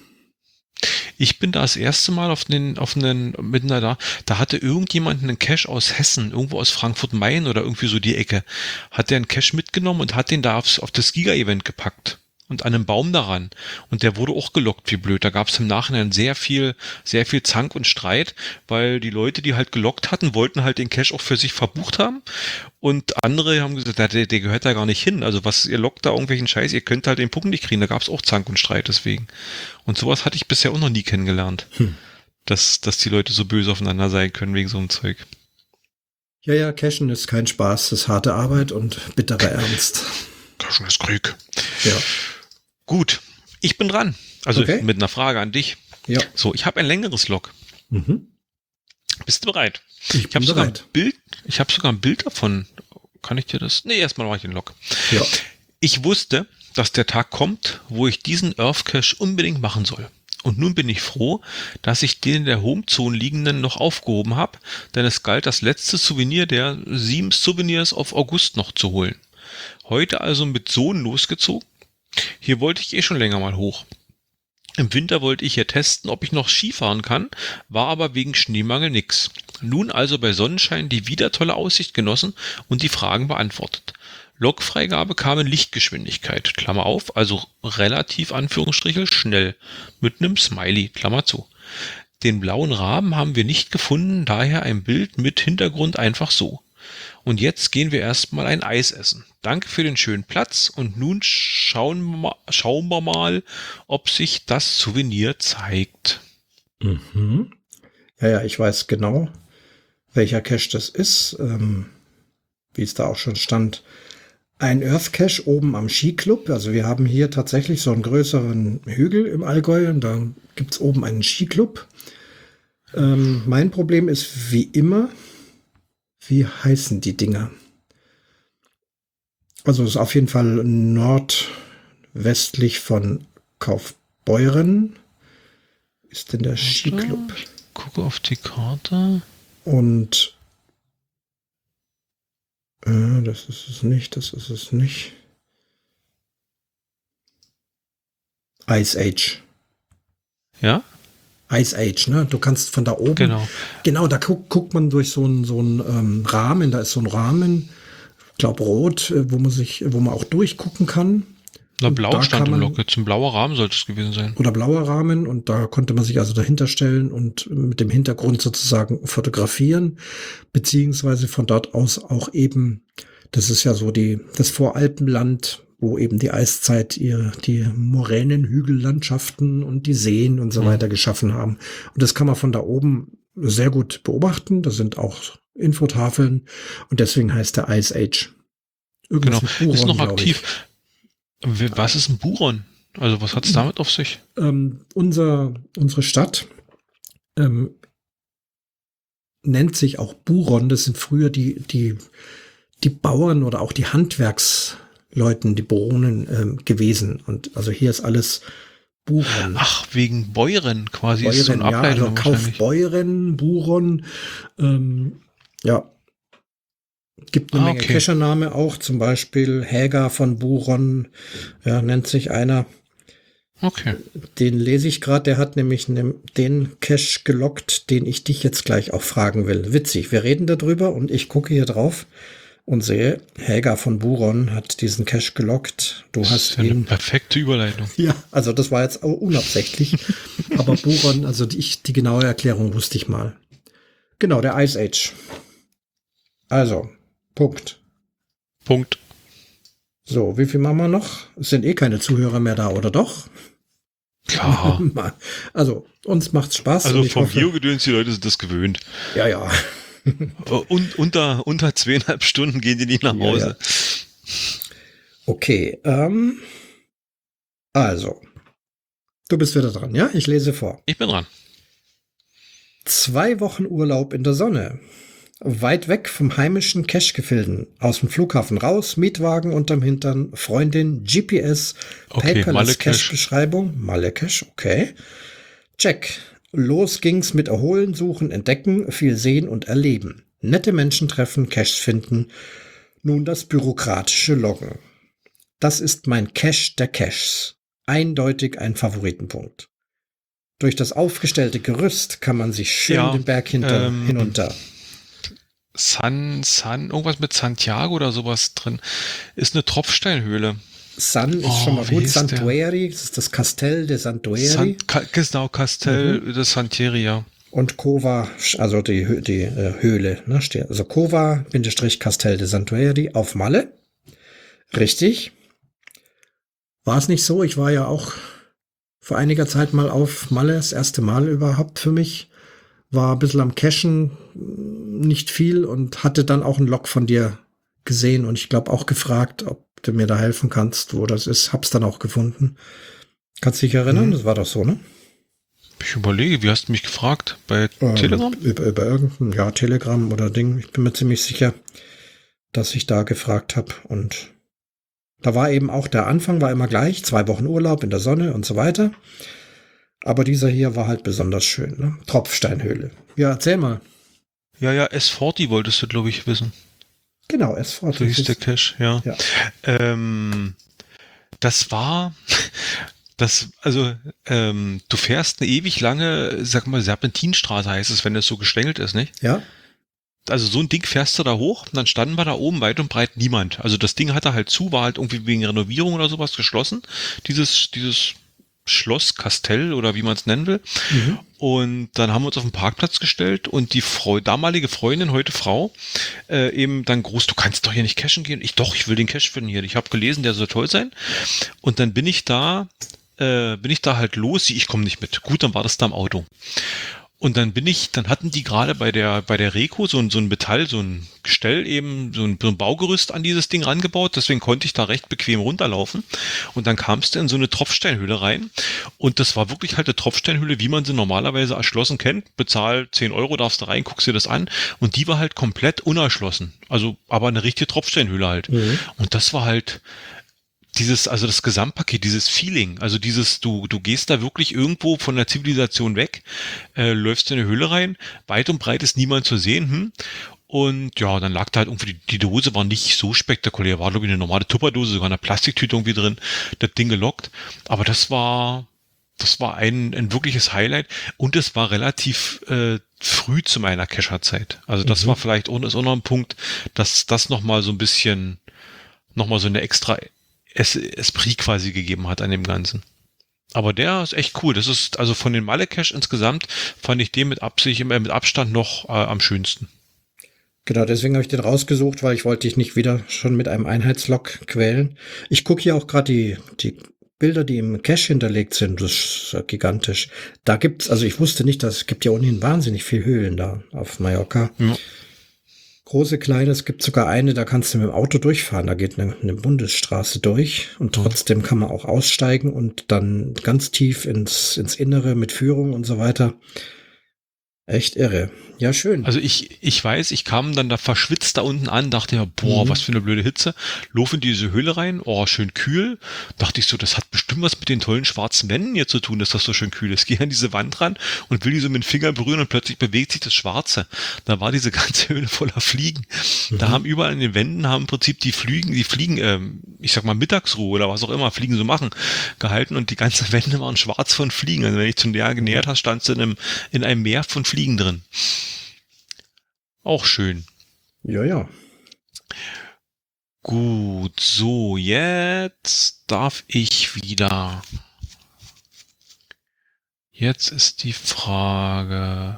Ich bin da das erste Mal auf den, auf einen, mit einer da, da hatte irgendjemand einen Cache aus Hessen, irgendwo aus Frankfurt-Main oder irgendwie so die Ecke, hat der einen Cache mitgenommen und hat den da aufs, auf das Giga-Event gepackt. Und an einem Baum daran. Und der wurde auch gelockt, wie blöd. Da gab es im Nachhinein sehr viel, sehr viel Zank und Streit, weil die Leute, die halt gelockt hatten, wollten halt den Cache auch für sich verbucht haben. Und andere haben gesagt, der, der gehört da gar nicht hin. Also was, ihr lockt da irgendwelchen Scheiß, ihr könnt halt den Punkt nicht kriegen. Da gab es auch Zank und Streit deswegen. Und sowas hatte ich bisher auch noch nie kennengelernt. Hm. Dass, dass die Leute so böse aufeinander sein können wegen so einem Zeug. Ja, ja, Cashen ist kein Spaß, das ist harte Arbeit und bitterer Ernst. Cachen ist Krieg. Ja. Gut, ich bin dran. Also Okay. mit einer Frage an dich. Ja. So, ich habe ein längeres Log. Mhm. Bist du bereit? Ich Ich habe bin sogar ein bereit. Bild, ich habe sogar ein Bild davon. Kann ich dir das? Nee, erstmal mache ich den Log. Ja. Ich wusste, dass der Tag kommt, wo ich diesen Earth Cache unbedingt machen soll. Und nun bin ich froh, dass ich den in der Homezone liegenden noch aufgehoben habe, denn es galt das letzte Souvenir der sieben Souvenirs auf August noch zu holen. Heute also mit Sohn losgezogen. Hier wollte ich eh schon länger mal hoch. Im Winter wollte ich hier testen, ob ich noch Skifahren kann, war aber wegen Schneemangel nix. Nun also bei Sonnenschein die wieder tolle Aussicht genossen und die Fragen beantwortet. Logfreigabe kam in Lichtgeschwindigkeit, Klammer auf, also relativ Anführungsstriche schnell, mit einem Smiley, Klammer zu. Den blauen Rahmen haben wir nicht gefunden, daher ein Bild mit Hintergrund einfach so. Und jetzt gehen wir erstmal ein Eis essen. Danke für den schönen Platz und nun schauen, wir ma- schauen wir mal, ob sich das Souvenir zeigt. Mhm. Ja, ja, ich weiß genau, welcher Cache das ist. Ähm, wie es da auch schon stand. Ein Earth Cache oben am Skiclub. Also wir haben hier tatsächlich so einen größeren Hügel im Allgäu und da gibt es oben einen Skiclub. Ähm, mein Problem ist wie immer, wie heißen die Dinger? Also es ist auf jeden Fall nordwestlich von Kaufbeuren. Ist denn der Skiclub? Ich gucke auf die Karte. Und äh, das ist es nicht, das ist es nicht. Ice Age. Ja, Ice Age, ne? Du kannst von da oben. genau. Genau, da guckt, guckt man durch so einen so einen, ähm, Rahmen, da ist so ein Rahmen, ich glaube rot, äh, wo man sich, wo man auch durchgucken kann. Na, Und blau da stand kann im man- Log. Jetzt ein blauer Rahmen sollte es gewesen sein. Oder blauer Rahmen und da konnte man sich also dahinter stellen und mit dem Hintergrund sozusagen fotografieren, beziehungsweise von dort aus auch eben, das ist ja so die, das Voralpenland, wo eben die Eiszeit ihr, die Moränenhügellandschaften und die Seen und so Mhm. weiter geschaffen haben. Und das kann man von da oben sehr gut beobachten. Da sind auch Infotafeln und deswegen heißt der Ice Age. Genau. mit Buron, Ist noch glaub ich. aktiv. W- Was ist ein Buron? Also was hat es damit auf sich? Ähm, unser, unsere Stadt ähm, nennt sich auch Buron. Das sind früher die, die, die Bauern oder auch die Handwerksleuten, die Buronen ähm, gewesen. Und also hier ist alles Buron. Ach, wegen Beuren quasi. Ist so Beuren, eine ja, Ableitung also wahrscheinlich. Kaufbeuren, Buron. Ähm, ja. Gibt eine Ah, Menge okay. Cachername auch, zum Beispiel Häger von Buron, ja, nennt sich einer. Okay. Den lese ich gerade, der hat nämlich ne, den Cache gelockt, den ich dich jetzt gleich auch fragen will. Witzig, wir reden darüber und ich gucke hier drauf und sehe, Häger von Buron hat diesen Cache gelockt. Du Das hast ist ja eine ihn. perfekte Überleitung. Ja, also das war jetzt auch unabsichtlich. Aber Buron, also die, ich, die genaue Erklärung wusste ich mal. Genau, der Ice Age. Also, Punkt. Punkt. So, wie viel machen wir noch? Es sind eh keine Zuhörer mehr da, oder doch? Klar. Also, uns macht's Spaß. Also und ich vom hoffe- Biogedöns, die Leute sind das gewöhnt. Ja, ja. Und unter, unter zweieinhalb Stunden gehen die nicht nach Ja, Hause. Okay, ähm, also, du bist wieder dran, ja? Ich lese vor. Ich bin dran. Zwei Wochen Urlaub in der Sonne. Weit weg vom heimischen Cache-Gefilden. Aus dem Flughafen raus, Mietwagen unterm Hintern, Freundin, G P S, Okay, Paperless Malle Cache. Cache-Beschreibung. Malle Cache, okay. Check. Los ging's mit Erholen, Suchen, Entdecken, viel sehen und erleben. Nette Menschen treffen, Caches finden. Nun das bürokratische Loggen. Das ist mein Cache der Caches. Eindeutig ein Favoritenpunkt. Durch das aufgestellte Gerüst kann man sich schön Ja, den Berg hinter, ähm, hinunter. San, San, irgendwas mit Santiago oder sowas drin. Ist eine Tropfsteinhöhle. San ist Oh, schon mal wie gut. hieß der? Santueri, das ist das Kastell de Santueri. San, Ka, genau, Castel Mhm. de Santieri, ja. Und Cova, also die, Hö- die äh, Höhle, ne, steht. Also Cova, Bindestrich, Castel de Santueri auf Malle. Richtig. War es nicht so? Ich war ja auch vor einiger Zeit mal auf Malle, das erste Mal überhaupt für mich. War ein bisschen am Cashen, nicht viel und hatte dann auch einen Log von dir gesehen und ich glaube auch gefragt, ob du mir da helfen kannst, wo das ist. Hab's dann auch gefunden. Kannst du dich erinnern? Mhm. Das war doch so, ne? Ich überlege, wie hast du mich gefragt? Bei Ähm, Telegram? Über, über irgendein, ja, Telegram oder Ding. Ich bin mir ziemlich sicher, dass ich da gefragt habe. Und da war eben auch der Anfang war immer gleich. Zwei Wochen Urlaub in der Sonne und so weiter. Aber dieser hier war halt besonders schön, ne? Tropfsteinhöhle. Ja, erzähl mal. Ja, ja, S vierzig wolltest du, glaube ich, wissen. Genau, S V. So hieß der Cache, ja. Ja. Ähm, das war, das, also, ähm, du fährst eine ewig lange, sag mal, Serpentinstraße heißt es, wenn das so geschlängelt ist, nicht? Ja, Also so ein Ding fährst du da hoch und dann standen wir da oben weit und breit niemand. Also das Ding hatte halt zu, war halt irgendwie wegen Renovierung oder sowas geschlossen. Dieses, dieses Schloss, Kastell oder wie man es nennen will. Mhm. Und dann haben wir uns auf den Parkplatz gestellt und die Frau, damalige Freundin, heute Frau, äh, eben dann groß, du kannst doch hier nicht cashen gehen. Ich doch, ich will den Cash finden hier. Ich habe gelesen, der soll toll sein. Und dann bin ich da, äh, bin ich da halt los. Ich komme nicht mit. Gut, dann war das da im Auto. Und dann bin ich, dann hatten die gerade bei der bei der Reco so ein so ein Metall, so ein Gestell eben, so ein, so ein Baugerüst an dieses Ding rangebaut. Deswegen konnte ich da recht bequem runterlaufen. Und dann kamst du in so eine Tropfsteinhöhle rein. Und das war wirklich halt eine Tropfsteinhöhle, wie man sie normalerweise erschlossen kennt. Bezahl zehn Euro, darfst du rein, guckst dir das an. Und die war halt komplett unerschlossen. Also, aber eine richtige Tropfsteinhöhle halt. Mhm. Und das war halt dieses, also das Gesamtpaket, dieses Feeling, also dieses, du, du gehst da wirklich irgendwo von der Zivilisation weg, äh, läufst in eine Höhle rein, weit und breit ist niemand zu sehen, hm? Und ja, dann lag da halt irgendwie, die, die Dose war nicht so spektakulär, war glaube ich eine normale Tupperdose, sogar eine Plastiktüte irgendwie drin, das Ding gelockt, aber das war, das war ein, ein wirkliches Highlight und es war relativ äh, früh zu meiner Kescher-Zeit. Also das Mhm. war vielleicht auch, ist auch noch ein Punkt, dass das nochmal so ein bisschen, nochmal so eine extra Es, Esprit quasi gegeben hat an dem Ganzen. Aber der ist echt cool. Das ist, also von den Malle-Cache insgesamt fand ich den mit Absicht, immer mit Abstand noch äh, am schönsten. Genau, deswegen habe ich den rausgesucht, weil ich wollte dich nicht wieder schon mit einem Einheitslog quälen. Ich gucke hier auch gerade die, die Bilder, die im Cache hinterlegt sind. Das ist ja gigantisch. Da gibt's, also ich wusste nicht, dass es gibt ja ohnehin wahnsinnig viel Höhlen da auf Mallorca. Ja. Große, kleine, es gibt sogar eine, da kannst du mit dem Auto durchfahren, da geht eine, eine Bundesstraße durch und trotzdem kann man auch aussteigen und dann ganz tief ins, ins Innere mit Führung und so weiter. Echt irre. Ja, schön. Also ich, ich weiß, ich kam dann da verschwitzt da unten an, dachte ja, boah, Mhm. was für eine blöde Hitze. Lauf in diese Höhle rein, oh, schön kühl. Dachte ich so, das hat bestimmt was mit den tollen schwarzen Wänden hier zu tun, dass das so schön kühl ist. Gehe an diese Wand ran und will die so mit dem Finger berühren und plötzlich bewegt sich das Schwarze. Da war diese ganze Höhle voller Fliegen. Mhm. Da haben überall an den Wänden haben im Prinzip die Fliegen, die Fliegen, ähm, ich sag mal Mittagsruhe oder was auch immer Fliegen so machen, gehalten und die ganzen Wände waren schwarz von Fliegen. Also wenn ich zum näher genähert hast, standst du in einem, in einem Meer von Fliegen drin. Auch schön. Ja, ja. Gut, so, jetzt darf ich wieder. Jetzt ist die Frage.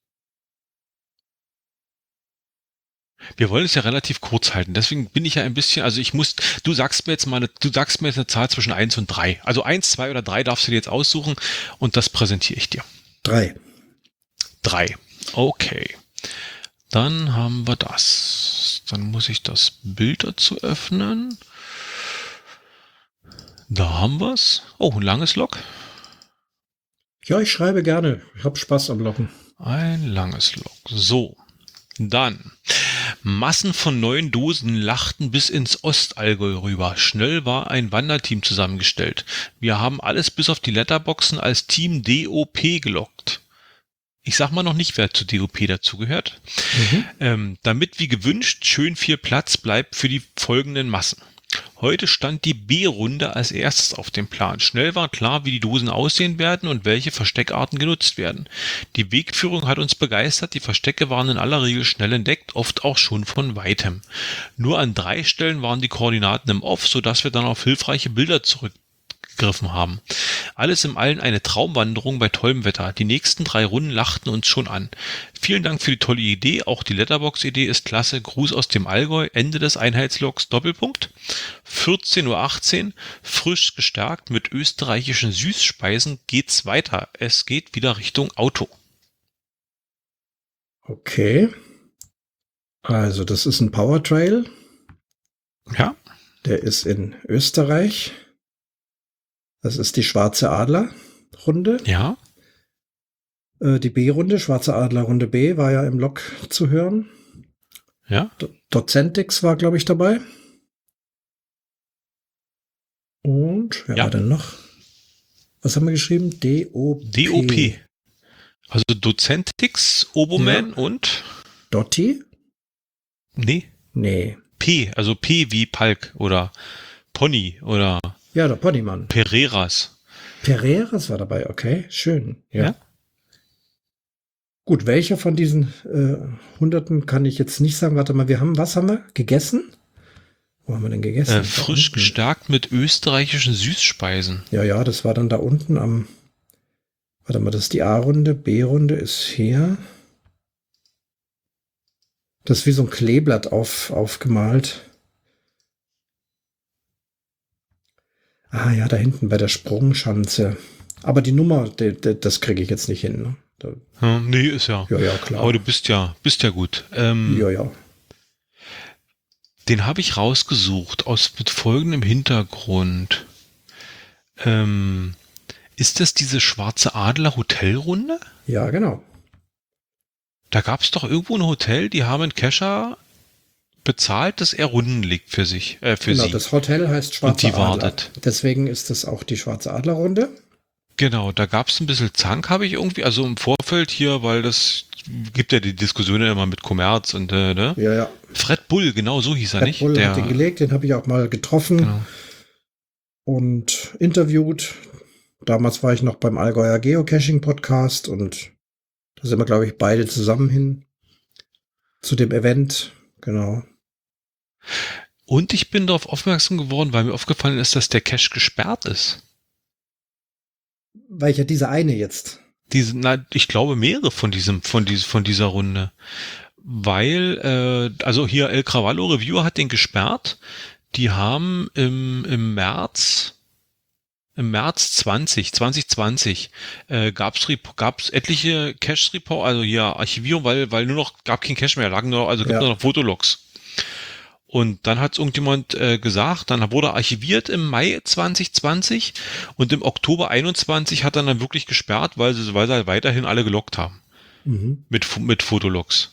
Wir wollen es ja relativ kurz halten, deswegen bin ich ja ein bisschen, also ich muss, du sagst mir jetzt mal, eine, du sagst mir jetzt eine Zahl zwischen eins und drei. Also eins, zwei oder drei darfst du dir jetzt aussuchen und das präsentiere ich dir. Drei. Drei. Okay. Dann haben wir das. Dann muss ich das Bild dazu öffnen. Da haben wir es. Oh, ein langes Log. Ja, ich schreibe gerne. Ich habe Spaß am Loggen. Ein langes Log. So. Dann. Massen von neuen Dosen lachten bis ins Ostallgäu rüber. Schnell war ein Wanderteam zusammengestellt. Wir haben alles bis auf die Letterboxen als Team D O P gelockt. Ich sag mal noch nicht, wer zu D O P dazugehört. Mhm. Ähm, damit wie gewünscht schön viel Platz bleibt für die folgenden Massen. Heute stand die B-Runde als erstes auf dem Plan. Schnell war klar, wie die Dosen aussehen werden und welche Versteckarten genutzt werden. Die Wegführung hat uns begeistert, die Verstecke waren in aller Regel schnell entdeckt, oft auch schon von weitem. Nur an drei Stellen waren die Koordinaten im Off, sodass wir dann auf hilfreiche Bilder zurückgegriffen haben. Alles im Allen eine Traumwanderung bei tollem Wetter. Die nächsten drei Runden lachten uns schon an. Vielen Dank für die tolle Idee. Auch die Letterbox-Idee ist klasse. Gruß aus dem Allgäu. Ende des Einheitslogs. Doppelpunkt. vierzehn Uhr achtzehn. Frisch gestärkt mit österreichischen Süßspeisen geht's weiter. Es geht wieder Richtung Auto. Okay. Also, das ist ein Powertrail. Ja. Der ist in Österreich. Das ist die Schwarze Adler Runde. Ja. Äh, die B-Runde, Schwarze Adler Runde B, war ja im Log zu hören. Ja. Do- Docentix war, glaube ich, dabei. Und wer Ja. war denn noch? Was haben wir geschrieben? D O P. D O P. Also Docentix, Oboman Ja. und Dotti? nee, Nee. P, also P wie Palk oder Pony oder Ja, der Ponymann. Pereiras. Pereiras war dabei, okay, schön. Ja. Ja. Gut, welcher von diesen äh, Hunderten kann ich jetzt nicht sagen. Warte mal, wir haben, was haben wir? Gegessen? Wo haben wir denn gegessen? Äh, Da frisch unten. gestärkt mit österreichischen Süßspeisen. Ja, ja, das war dann da unten am. Warte mal, das ist die A-Runde. B-Runde ist hier. Das ist wie so ein Kleeblatt auf, aufgemalt. Ah ja, da hinten bei der Sprungschanze. Aber die Nummer, die, die, das kriege ich jetzt nicht hin. Ne? Da, Ja, nee, ist ja. ja, ja, klar. Aber du bist ja, bist ja gut. Ähm, ja, ja. Den habe ich rausgesucht aus mit folgendem Hintergrund. Ähm, ist das diese Schwarze Adler Hotelrunde? Ja, genau. Da gab es doch irgendwo ein Hotel, die haben einen Kescher bezahlt, dass er Runden legt für sich, äh, für Genau, sie. das Hotel heißt Schwarze Und die Adler. wartet. Deswegen ist das auch die Schwarze Adler-Runde. Genau, da gab es ein bisschen Zank, habe ich irgendwie, also im Vorfeld hier, weil das gibt ja die Diskussionen immer mit Kommerz und äh, ne? Ja, ja. Fred Bull, genau so hieß er Red nicht. Bull Der, hat den gelegt, den habe ich auch mal getroffen genau. und interviewt. Damals war ich noch beim Allgäuer Geocaching-Podcast und da sind wir, glaube ich, beide zusammen hin zu dem Event. Genau. Und ich bin darauf aufmerksam geworden, weil mir aufgefallen ist, dass der Cache gesperrt ist. Weil ich ja diese eine jetzt. Diese, na, ich glaube mehrere von diesem, von diesem, von dieser Runde. Weil, äh, also hier El Cravallo Reviewer hat den gesperrt. Die haben im, im März, im März zwanzig, zwanzig zwanzig, äh, gab's, gab's etliche Cache-Report, also hier Archivierung, weil, weil nur noch, gab kein Cache mehr, lagen nur, also gibt Ja. nur noch Fotologs. Und dann hat es irgendjemand äh, gesagt, dann wurde archiviert im Mai zwanzig zwanzig und im Oktober einundzwanzig hat dann dann wirklich gesperrt, weil sie, weil sie halt weiterhin alle gelockt haben. Mhm. Mit, Fo- mit Fotologs.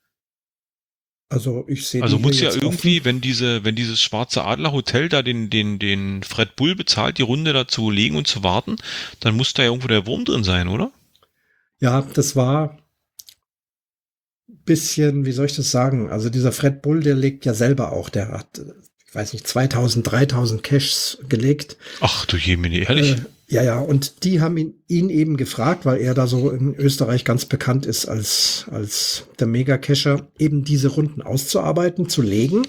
Also ich sehe Also die muss hier ja jetzt irgendwie, offen. wenn diese, wenn dieses Schwarze Adler Hotel da den, den, den Fred Bull bezahlt, die Runde da zu legen und zu warten, dann muss da ja irgendwo der Wurm drin sein, oder? Ja, das war bisschen, wie soll ich das sagen? Also dieser Fred Bull, der legt ja selber auch, der hat, ich weiß nicht, zweitausend, dreitausend Caches gelegt. Ach du Jemini, ehrlich? Äh, ja, ja, und die haben ihn, ihn eben gefragt, weil er da so in Österreich ganz bekannt ist als, als der Mega-Cacher, eben diese Runden auszuarbeiten, zu legen.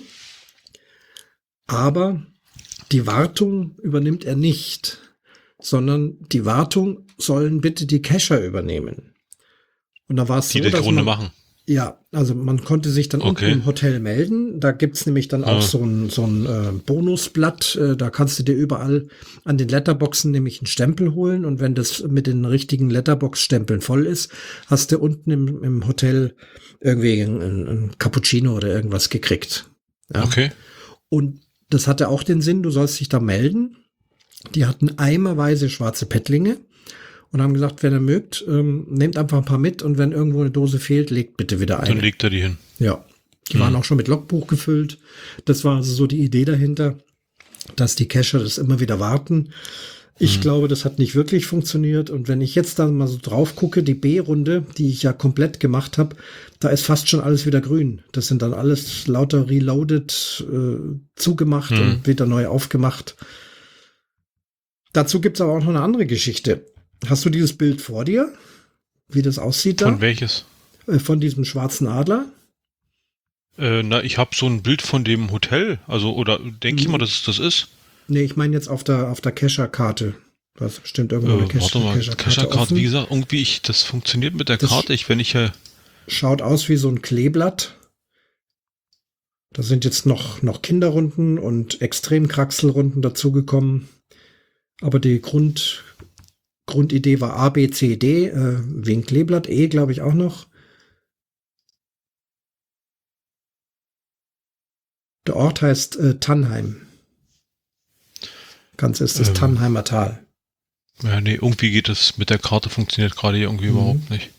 Aber die Wartung übernimmt er nicht, sondern die Wartung sollen bitte die Cacher übernehmen. Und da war es Die so, die dass Runde man, machen. ja, also man konnte sich dann Okay. unten im Hotel melden. Da gibt's nämlich dann auch Ah. so ein, so ein äh, Bonusblatt. Äh, da kannst du dir überall an den Letterboxen nämlich einen Stempel holen. Und wenn das mit den richtigen Letterbox-Stempeln voll ist, hast du unten im, im Hotel irgendwie ein, ein Cappuccino oder irgendwas gekriegt. Ja. Okay. Und das hatte auch den Sinn, du sollst dich da melden. Die hatten eimerweise schwarze Pettlinge und haben gesagt, wenn ihr mögt, ähm, nehmt einfach ein paar mit und wenn irgendwo eine Dose fehlt, legt bitte wieder Dann eine. legt er die hin. Ja, die Mhm. waren auch schon mit Logbuch gefüllt. Das war also so die Idee dahinter, dass die Cacher das immer wieder warten. Ich Mhm. glaube, das hat nicht wirklich funktioniert. Und wenn ich jetzt dann mal so drauf gucke, die B-Runde, die ich ja komplett gemacht habe, da ist fast schon alles wieder grün. Das sind dann alles lauter reloaded, äh, zugemacht Mhm. und wieder neu aufgemacht. Dazu gibt's aber auch noch eine andere Geschichte. Hast du dieses Bild vor dir? Wie das aussieht da? Von welches? Äh, Von diesem schwarzen Adler? Äh, na, ich habe so ein Bild von dem Hotel. Also, oder denke ich Mhm. mal, dass es das ist. Nee, ich meine jetzt auf der, auf der Cacher-Karte. Du hast bestimmt irgendwo eine Äh, Cache- warte mal, Cacher-Karte Cacher-Card, offen. wie gesagt, irgendwie, ich, das funktioniert mit der Das- Karte. Ich, wenn ich äh, Schaut aus wie so ein Kleeblatt. Da sind jetzt noch, noch Kinderrunden und Extremkraxelrunden dazugekommen. Aber die Grund, Grundidee war A, B, C, D, äh, wegen Kleeblatt, E, glaube ich, auch noch. Der Ort heißt äh, Tannheim. Ganz ist das Ähm. Tannheimer Tal. ja, nee, irgendwie geht das mit der Karte, funktioniert gerade hier irgendwie Mhm. überhaupt nicht.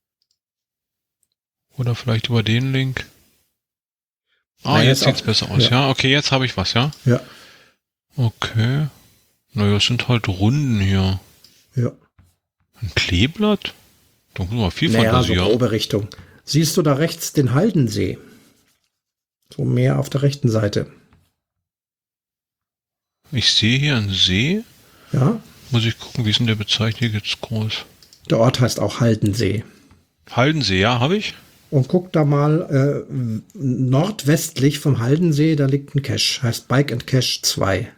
Oder vielleicht über den Link. Ah, Naja, jetzt ist sieht's auch- besser aus. ja. Ja. okay, jetzt habe ich was, ja? Ja, Okay. Naja, es sind halt Runden hier. ja. Ein Kleeblatt? Da muss man viel Naja, so Fantasie haben. grobe Richtung. Siehst du da rechts den Haldensee? So mehr auf der rechten Seite. Ich sehe hier einen See. Ja, Muss ich gucken, wie ist denn der bezeichnet jetzt groß? der Ort heißt auch Haldensee. Haldensee, ja, habe ich. und guck da mal äh, nordwestlich vom Haldensee, da liegt ein Cache. Heißt Bike and Cache zwei.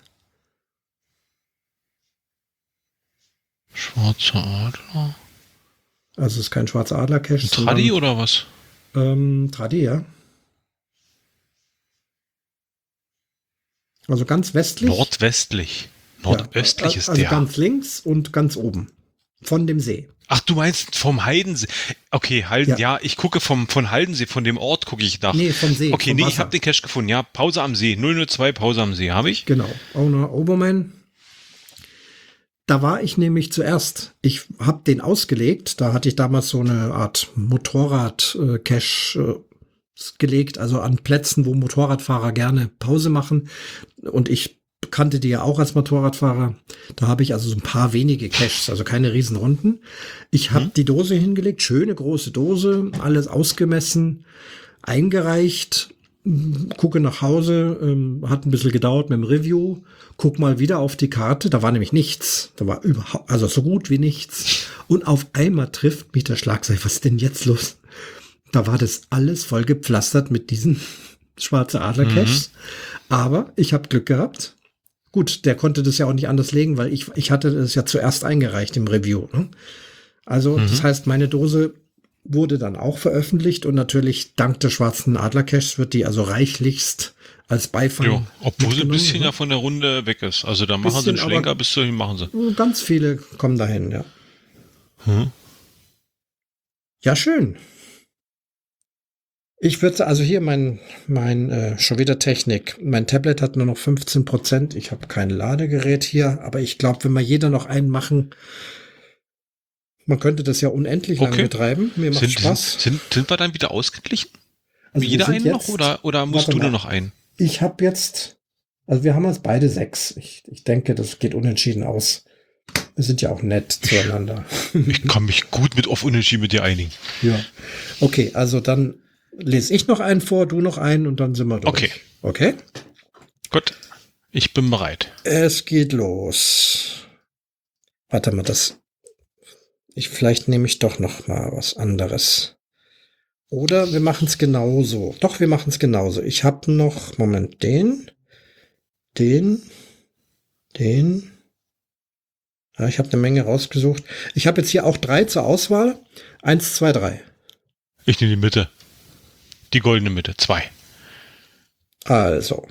Schwarzer Adler. Also es ist kein schwarzer Adler-Cache. Ein Tradi oder was? Ähm, Tradi, ja. Also ganz westlich. Nordwestlich. Nordöstlich ja, ist also der. Ganz links und ganz oben. Von dem See. Ach, du meinst vom Heidensee. Okay, Halden, ja. ja, ich gucke vom, von Haldensee, von dem Ort gucke ich nach. Nee, vom See. Okay, vom nee, Wasser. ich habe den Cache gefunden. Ja, Pause am See. null null zwei, Pause am See, habe ich. Genau. Owner Oberman. Da war ich nämlich zuerst. Ich habe den ausgelegt. Da hatte ich damals so eine Art Motorrad-Cache äh, gelegt. Also an Plätzen, wo Motorradfahrer gerne Pause machen. Und ich kannte die ja auch als Motorradfahrer. Da habe ich also so ein paar wenige Caches, also keine Riesenrunden. Ich habe hm. die Dose hingelegt, schöne große Dose, alles ausgemessen, eingereicht, gucke nach Hause, ähm, hat ein bisschen gedauert mit dem Review, guck mal wieder auf die Karte, da war nämlich nichts, da war überhaupt, also so gut wie nichts. Und auf einmal trifft mich der Schlag, sag ich, was ist denn jetzt los? Da war das alles voll gepflastert mit diesen schwarze Adler-Caches. Mhm. Aber ich habe Glück gehabt. Gut, der konnte das ja auch nicht anders legen, weil ich, ich hatte das ja zuerst eingereicht im Review. Ne? Also, mhm. das heißt, meine Dose wurde dann auch veröffentlicht und natürlich dank der schwarzen Adler-Caches wird die also reichlichst als Beifang. Ja, obwohl sie ein bisschen ne? ja von der Runde weg ist. Also da machen bisschen, sie einen Schlenker, bis dahin machen sie. Ganz viele kommen dahin, ja. Hm. Ja, schön. Ich würde, also hier mein, mein äh, schon wieder Technik. Mein Tablet hat nur noch fünfzehn Prozent. Ich habe kein Ladegerät hier, aber ich glaube, wenn wir jeder noch einen machen, man könnte das ja unendlich okay. lang betreiben. Mir macht sind, Spaß. Sind, sind, sind wir dann wieder ausgeglichen? Also jeder einen jetzt, noch oder, oder musst du nur noch einen? Ich habe jetzt, also wir haben jetzt beide sechs. Ich, ich denke, das geht unentschieden aus. Wir sind ja auch nett zueinander. Ich kann mich gut mit auf Unentschieden mit dir einigen. Ja. Okay, also dann lese ich noch einen vor, du noch einen und dann sind wir durch. Okay. Okay? Gut. Ich bin bereit. Es geht los. Warte mal, das. Ich, vielleicht nehme ich doch noch mal was anderes. Oder wir machen es genauso. Doch, wir machen es genauso. Ich habe noch, Moment, den, den, den. Ja, ich habe eine Menge rausgesucht. Ich habe jetzt hier auch drei zur Auswahl. Eins, zwei, drei. Ich nehme die Mitte. Die goldene Mitte, zwei. Also.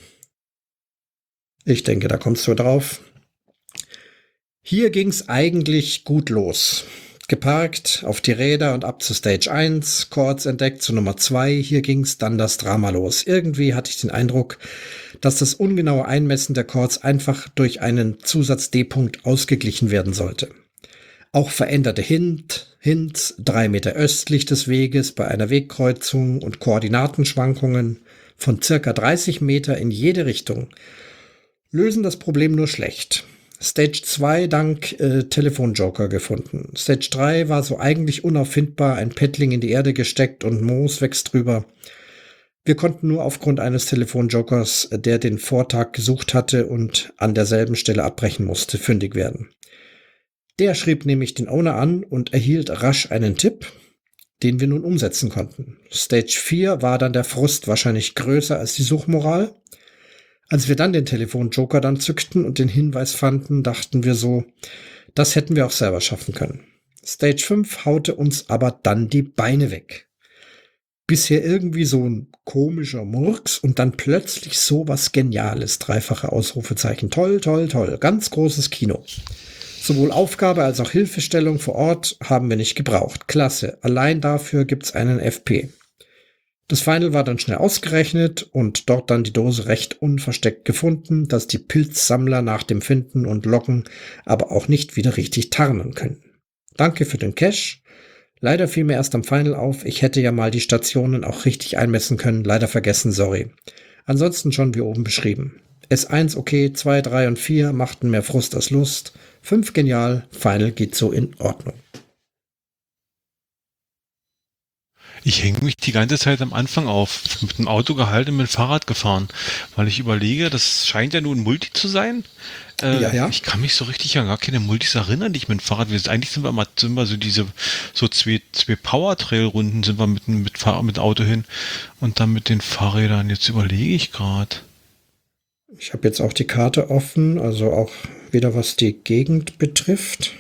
Ich denke, da kommst du drauf. Hier ging es eigentlich gut los. Geparkt, auf die Räder und ab zu Stage eins, Chords entdeckt zu Nummer zwei. Hier ging es dann das Drama los. Irgendwie hatte ich den Eindruck, dass das ungenaue Einmessen der Chords einfach durch einen Zusatz-D-Punkt ausgeglichen werden sollte. Auch veränderte Hint, Hints drei Meter östlich des Weges bei einer Wegkreuzung und Koordinatenschwankungen von circa dreißig Meter in jede Richtung lösen das Problem nur schlecht. Stage zwei dank äh, Telefonjoker gefunden. Stage drei war so eigentlich unauffindbar, ein Paddling in die Erde gesteckt und Moos wächst drüber. Wir konnten nur aufgrund eines Telefonjokers, der den Vortag gesucht hatte und an derselben Stelle abbrechen musste, fündig werden. Der schrieb nämlich den Owner an und erhielt rasch einen Tipp, den wir nun umsetzen konnten. Stage vier war dann der Frust wahrscheinlich größer als die Suchmoral. Als wir dann den Telefonjoker dann zückten und den Hinweis fanden, dachten wir so, das hätten wir auch selber schaffen können. Stage fünf haute uns aber dann die Beine weg. Bisher irgendwie so ein komischer Murks und dann plötzlich so was Geniales. Dreifache Ausrufezeichen. Toll, toll, toll. Ganz großes Kino. Sowohl Aufgabe als auch Hilfestellung vor Ort haben wir nicht gebraucht. Klasse. Allein dafür gibt's einen F P. Das Final war dann schnell ausgerechnet und dort dann die Dose recht unversteckt gefunden, dass die Pilzsammler nach dem Finden und Locken aber auch nicht wieder richtig tarnen können. Danke für den Cache. Leider fiel mir erst am Final auf, ich hätte ja mal die Stationen auch richtig einmessen können, leider vergessen, sorry. Ansonsten schon wie oben beschrieben. S eins okay, zwei, drei und vier machten mehr Frust als Lust. fünf genial, Final geht so in Ordnung. Ich hänge mich die ganze Zeit am Anfang auf. Mit dem Auto gehalten und mit dem Fahrrad gefahren. Weil ich überlege, das scheint ja nur ein Multi zu sein. Äh, Ja, ja. Ich kann mich so richtig an gar keine Multis erinnern, die ich mit dem Fahrrad. Wir, eigentlich sind wir mal, sind wir so diese, so zwei, zwei Power-Trail-Runden sind wir mit, mit, Fahr mit Auto hin. Und dann mit den Fahrrädern. Jetzt überlege ich gerade. Ich habe jetzt auch die Karte offen, also auch wieder was die Gegend betrifft.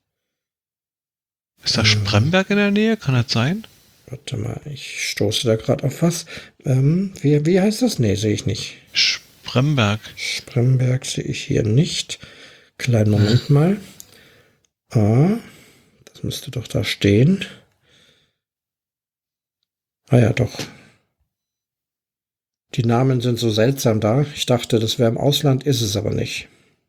Ist da Spremberg in der Nähe? Kann das sein? Warte mal, ich stoße da gerade auf was. Ähm, wie, wie heißt das? Nee, sehe ich nicht. Spremberg. Spremberg sehe ich hier nicht. Kleinen Moment mal. Ah, das müsste doch da stehen. Ah ja, doch. Die Namen sind so seltsam da. Ich dachte, das wäre im Ausland, ist es aber nicht.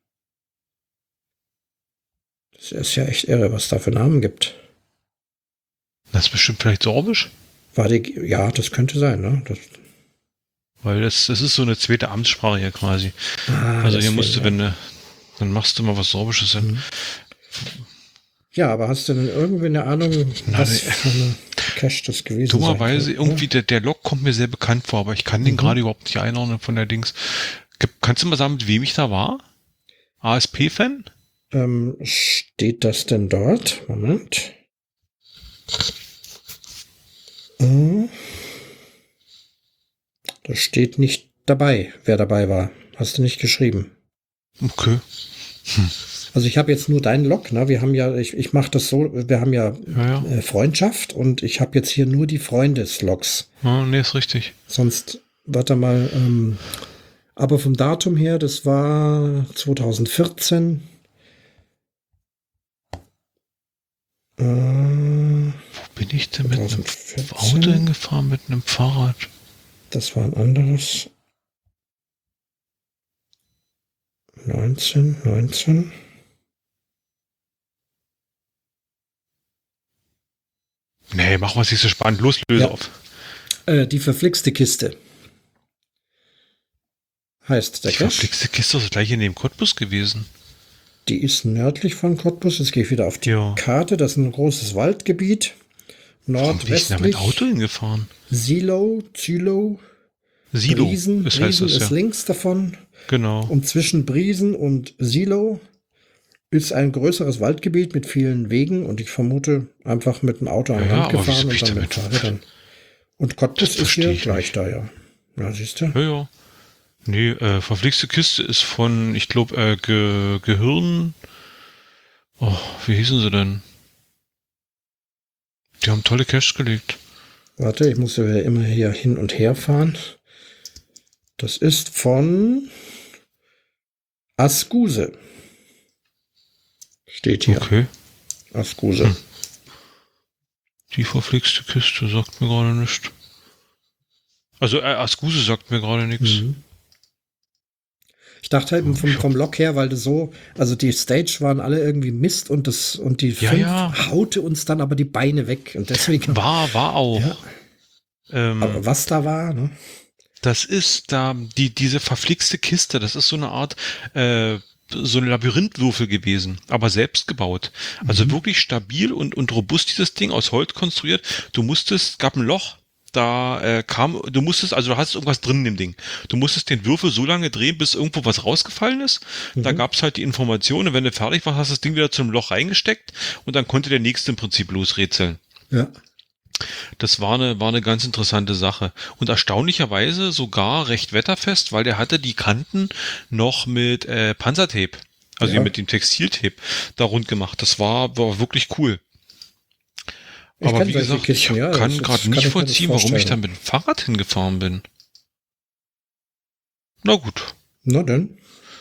Das ist ja echt irre, was da für Namen gibt. Das ist bestimmt vielleicht Sorbisch? War die, ja, das könnte sein, ne? Das, Weil das, das ist so eine zweite Amtssprache hier quasi. ah, also hier deswegen, musst du, ja. wenn du, dann machst du mal was Sorbisches hin. Mhm. Ja, aber hast du denn irgendwie eine Ahnung, Na, was nee. für eine Cache das gewesen Dummerweise, sein könnte? irgendwie, der, der Log kommt mir sehr bekannt vor, aber ich kann den Mhm. gerade überhaupt nicht einordnen von der Dings. Gib- Kannst du mal sagen, mit wem ich da war? A S P-Fan? Ähm, steht das denn dort? Moment. Äh, Das steht nicht dabei, wer dabei war. Hast du nicht geschrieben. Okay. Also ich habe jetzt nur deinen Log, ne? Wir haben ja, ich, ich mache das so, wir haben ja, Ja, ja. äh, Freundschaft und ich habe jetzt hier nur die Freundeslogs. Ah, nee, ist richtig. Sonst, warte mal, ähm, aber vom Datum her, das war zweitausendvierzehn. Äh, Wo bin ich denn mit einem zweitausendvierzehn. Auto hingefahren, mit einem Fahrrad? Das war ein anderes. neunzehn, neunzehn. Nee, mach was nicht so spannend. Los, löse Ja. auf. Äh, die verflixte Kiste. Heißt der Die Cache. verflixte Kiste ist gleich in dem Cottbus gewesen. Die ist nördlich von Cottbus. Jetzt gehe ich wieder auf die Ja. Karte. Das ist ein großes Waldgebiet. Warum bin ich denn da mit Nordwestlich. Auto hingefahren? Silo, Zilo, Silo, Briesen. das heißt Briesen das ist ja. links davon. Genau. Und zwischen Briesen und Silo ist ein größeres Waldgebiet mit vielen Wegen. Und ich vermute einfach mit dem Auto an Ja, Land aber wieso gefahren bin und ich dann damit- mit Fahrrädern. Und Cottbus Das ist verstehe hier ich gleich nicht. da, ja. Ja, siehst du? Ja, ja. Nee, äh, verflixte Kiste ist von, ich glaube, äh, Ge Gehirn. Oh, wie hießen sie denn? Die haben tolle Caches gelegt. Warte, ich muss ja immer hier hin und her fahren. Das ist von Ascuse. Steht hier. Okay. Ascuse. Hm. Die verflixte Kiste sagt mir gerade nichts. Also, äh, Ascuse sagt mir gerade nichts. Mhm. Ich dachte halt vom, vom Log her, weil das so, also die Stage waren alle irgendwie Mist und das und die Ja, fünf ja. haute uns dann aber die Beine weg und deswegen. War, war auch. Ja. Ähm, Aber was da war, ne? Das ist da, die, diese verflixte Kiste, das ist so eine Art, äh, so ein Labyrinthwürfel gewesen, aber selbst gebaut. Also Mhm. wirklich stabil und, und robust dieses Ding, aus Holz konstruiert. Du musstest, gab ein Loch, da äh, kam, du musstest, also du hattest irgendwas drin in dem Ding. Du musstest den Würfel so lange drehen, bis irgendwo was rausgefallen ist. Da Mhm. gab es halt die Information, und wenn du fertig warst, hast du das Ding wieder zum Loch reingesteckt und dann konnte der nächste im Prinzip losrätseln. Ja. Das war eine, war eine ganz interessante Sache. Und erstaunlicherweise sogar recht wetterfest, weil der hatte die Kanten noch mit äh, Panzertape, also Ja. mit dem Textiltape, da rund gemacht. Das war, war wirklich cool. Ich Aber kenn wie solche gesagt, Kisten, ich ja, kann das- das gerade kann nicht ich mir das vollziehen, warum ich vorstellen. da mit dem Fahrrad hingefahren bin. Na gut, Na denn.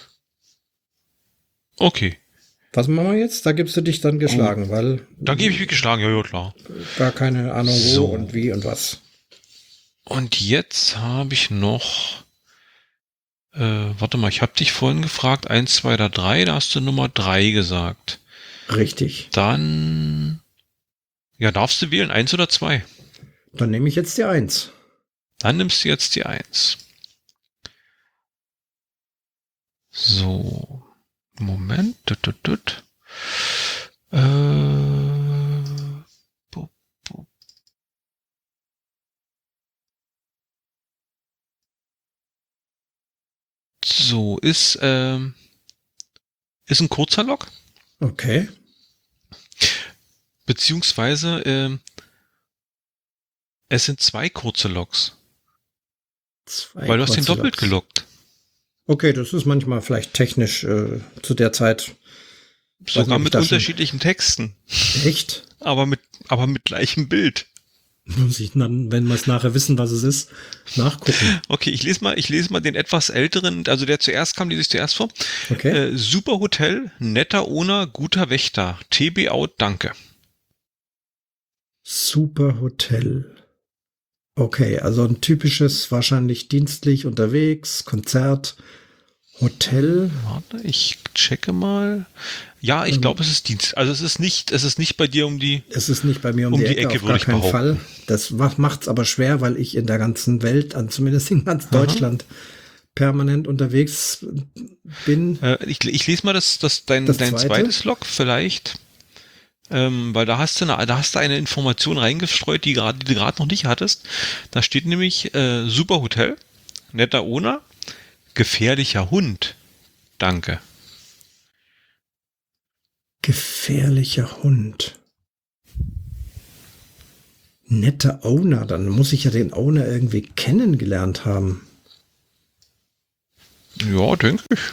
okay. Was machen wir jetzt? Da gibst du dich dann geschlagen, weil Dann gebe ich mich geschlagen, ja, ja, klar. gar keine Ahnung wo So. und wie und was. Und jetzt habe ich noch, äh, warte mal, ich habe dich vorhin gefragt, eins, zwei oder drei, da hast du Nummer drei gesagt. Richtig. Dann, ja, darfst du wählen, eins oder zwei. Dann nehme ich jetzt die Eins. Dann nimmst du jetzt die eins. So, Moment. Tut, tut, tut. Äh, bu- bu- So, ist, ähm, ist ein kurzer Log, Okay. beziehungsweise ähm, es sind zwei kurze Logs, Zwei weil du hast den kurze doppelt Loks. gelockt. Okay, das ist manchmal vielleicht technisch äh, zu der Zeit. Sogar ob ich mit da schon- unterschiedlichen Texten, Echt? aber mit, aber mit gleichem Bild. Muss ich dann, wenn wir es nachher wissen, was es ist, nachgucken. Okay, ich lese mal, ich lese mal den etwas älteren, also der zuerst kam, lese ich zuerst vor. Okay. Äh, Super Hotel, netter Owner, guter Wächter. T B out, danke. Super Hotel. Okay, also ein typisches, wahrscheinlich dienstlich unterwegs, Konzert, Hotel. Warte, ich checke mal. Ja, ich Ähm, glaube, es ist Dienst. Also es ist nicht, es ist nicht bei dir um die. Es ist nicht bei mir um, Um die, die Ecke, Ecke, auf würde gar ich keinen behaupten. Fall. Das macht es aber schwer, weil ich in der ganzen Welt, an zumindest in ganz Deutschland, permanent unterwegs bin. Äh, ich, ich lese mal das, das dein, Das dein zweite? zweites Log vielleicht. Ähm, weil da hast du eine, da hast du eine Information reingestreut, die gerade, die du gerade noch nicht hattest. Da steht nämlich äh, Super Hotel, netter Owner, gefährlicher Hund. Danke. Gefährlicher Hund. Netter Owner, dann muss ich ja den Owner irgendwie kennengelernt haben. Ja, denke ich.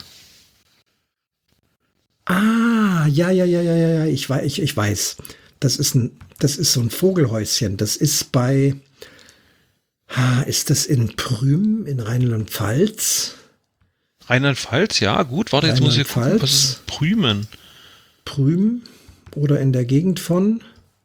Ah, ja, ja, ja, ja, ja, ja, ich weiß, ich, ich weiß. Das ist ein, das ist so ein Vogelhäuschen. Das ist bei, ah, ist das in Prüm in Rheinland-Pfalz? Rheinland-Pfalz, ja, gut. Warte, jetzt muss ich gucken, was Rheinland-Pfalz. ist Prümen? Prüm oder in der Gegend von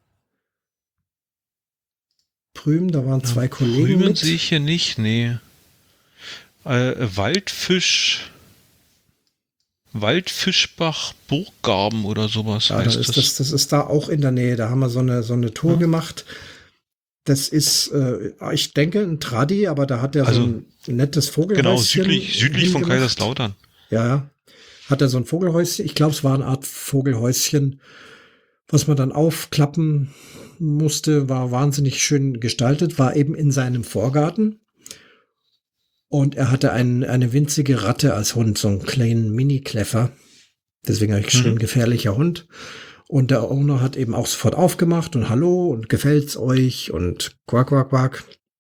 Prüm, da waren zwei Kollegen Prümen mit. sehe ich hier nicht, nee. Äh, Waldfisch, Waldfischbach Burggarben oder sowas Ja, da heißt ist das. das, das ist da auch in der Nähe. Da haben wir so eine, so eine Tour Ja. gemacht. Das ist, äh, ich denke, ein Tradi, aber da hat er Also, so ein nettes Vogelhäuschen. Genau, südlich, südlich von hingemacht. Kaiserslautern. Ja, ja. Hat er so ein Vogelhäuschen. Ich glaube, es war eine Art Vogelhäuschen, was man dann aufklappen musste. War wahnsinnig schön gestaltet. War eben in seinem Vorgarten. Und er hatte ein, eine winzige Ratte als Hund, so einen kleinen Mini-Kleffer. Deswegen habe ich geschrieben, Mhm. gefährlicher Hund. Und der Owner hat eben auch sofort aufgemacht und hallo und gefällt's euch und quack, quack, quack.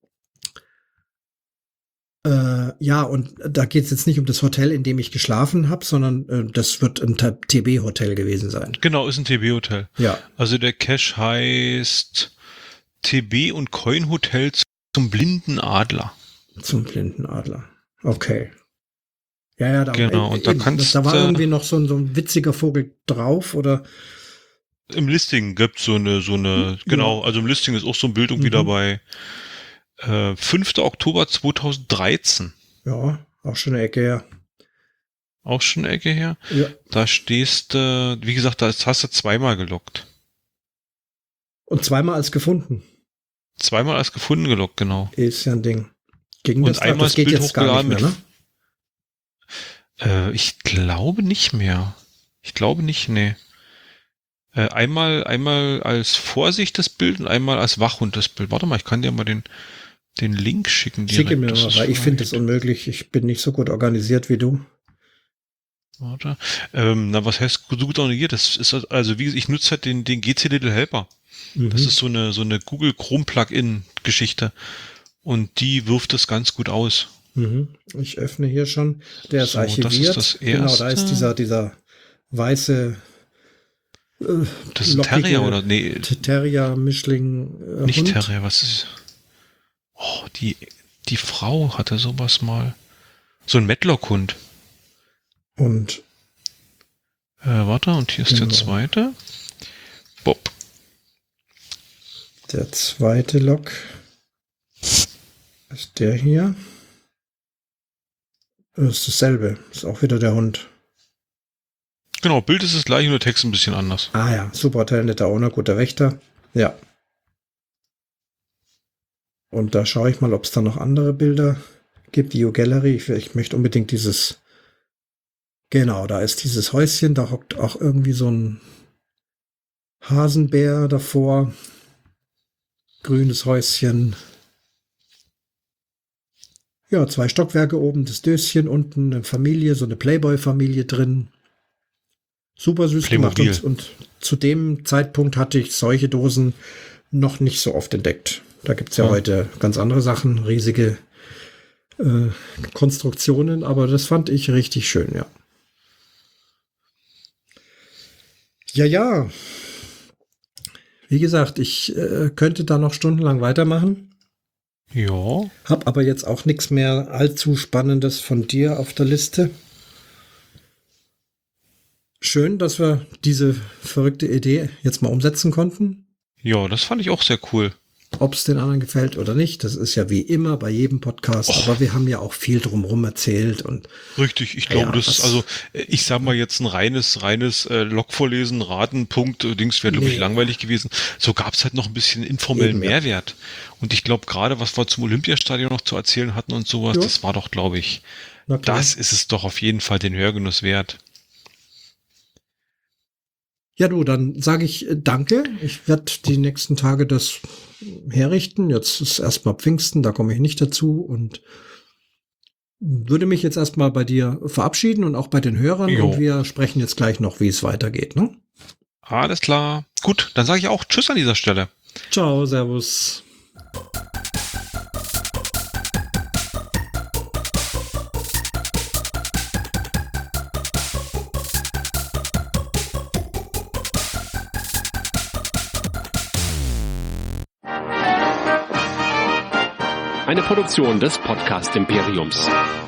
Äh, ja, und da geht es jetzt nicht um das Hotel, in dem ich geschlafen habe, sondern äh, das wird ein T B-Hotel gewesen sein. Genau, ist ein T B-Hotel. Ja, Also der Cache heißt T B und Coin Hotel zum blinden Adler. zum blinden Adler. Okay. Ja, ja, da, Genau, und da eben, kannst da war du- irgendwie noch so ein, so ein witziger Vogel drauf oder Im Listing gibt so eine, so eine, genau, also im Listing ist auch so ein Bild irgendwie Mhm. dabei. Äh, fünfter Oktober zweitausenddreizehn. ja, auch schon eine Ecke her. Auch schon eine Ecke her. Ja. Da stehst du, wie gesagt, da hast du zweimal gelockt. Und zweimal als gefunden. Zweimal als gefunden gelockt, genau. Ist ja ein Ding. Ging Und das da? einmal Das das geht Bild jetzt gar nicht hochgeladen mehr, mit- ne? Äh, ich glaube nicht mehr. Ich glaube nicht, nee. Äh, einmal, einmal als Vorsicht das Bild und einmal als Wachhund das Bild. Warte mal, ich kann dir mal den, den Link schicken. Schicke mir Das mal, ist weil ich finde es vielleicht- unmöglich. Ich bin nicht so gut organisiert wie du. Warte. Ähm, na, was heißt gut organisiert? Das ist also, wie gesagt, ich nutze halt den, den G C Little Helper. Mhm. Das ist so eine, so eine Google Chrome Plugin Geschichte. Und die wirft das ganz gut aus. Mhm. Ich öffne hier schon. Der ist So, das ist archiviert. das Genau, da ist erste. dieser, dieser weiße äh, Das ist ein lockige Terrier oder, nee, Terrier-Mischling äh, nicht Hund. Terrier, was ist, oh, die, die Frau hatte sowas mal. So ein Matlock-Hund. Und Äh, warte, und hier ist Genau. der zweite. Bob. der zweite Log ist der hier. Das ist dasselbe. Ist auch wieder der Hund. Genau, Bild ist das gleiche, nur Text ein bisschen anders. Ah ja, super Hotel, netter Owner, guter Wächter. Ja. Und da schaue ich mal, ob es da noch andere Bilder gibt. View Gallery. Ich, ich möchte unbedingt dieses. Genau, da ist dieses Häuschen. Da hockt auch irgendwie so ein Hasenbär davor. Grünes Häuschen. Ja, zwei Stockwerke oben, das Döschen, unten eine Familie, so eine Playboy-Familie drin. Super süß Playmobil. gemacht. Und, und zu dem Zeitpunkt hatte ich solche Dosen noch nicht so oft entdeckt. Da gibt's ja, Ja. heute ganz andere Sachen, riesige äh, Konstruktionen, aber das fand ich richtig schön, ja. Ja, ja. Wie gesagt, ich äh, könnte da noch stundenlang weitermachen. Ja. Hab aber jetzt auch nichts mehr allzu Spannendes von dir auf der Liste. Schön, dass wir diese verrückte Idee jetzt mal umsetzen konnten. Ja, das fand ich auch sehr cool. Ob es den anderen gefällt oder nicht, das ist ja wie immer bei jedem Podcast. Och. Aber wir haben ja auch viel drumherum erzählt. Und Richtig, ich glaube, Ja, das was- ist also, äh, ich sag mal jetzt ein reines, reines äh, Logvorlesen, Raten, Punkt, äh, Dings wäre, glaube ich, Nee. langweilig gewesen. So gab es halt noch ein bisschen informellen Eben, ja. Mehrwert. Und ich glaube, gerade was wir zum Olympiastadion noch zu erzählen hatten und sowas, Ja. das war doch, glaube ich, na klar. das ist es doch auf jeden Fall den Hörgenuss wert. Ja, du, dann sage ich äh, danke. Ich werde die nächsten Tage das herrichten. Jetzt ist erstmal Pfingsten, da komme ich nicht dazu und würde mich jetzt erstmal bei dir verabschieden und auch bei den Hörern. Jo. Und wir sprechen jetzt gleich noch, wie es weitergeht. Ne? Alles klar. Gut, dann sage ich auch Tschüss an dieser Stelle. Ciao, servus. Eine Produktion des Podcast Imperiums.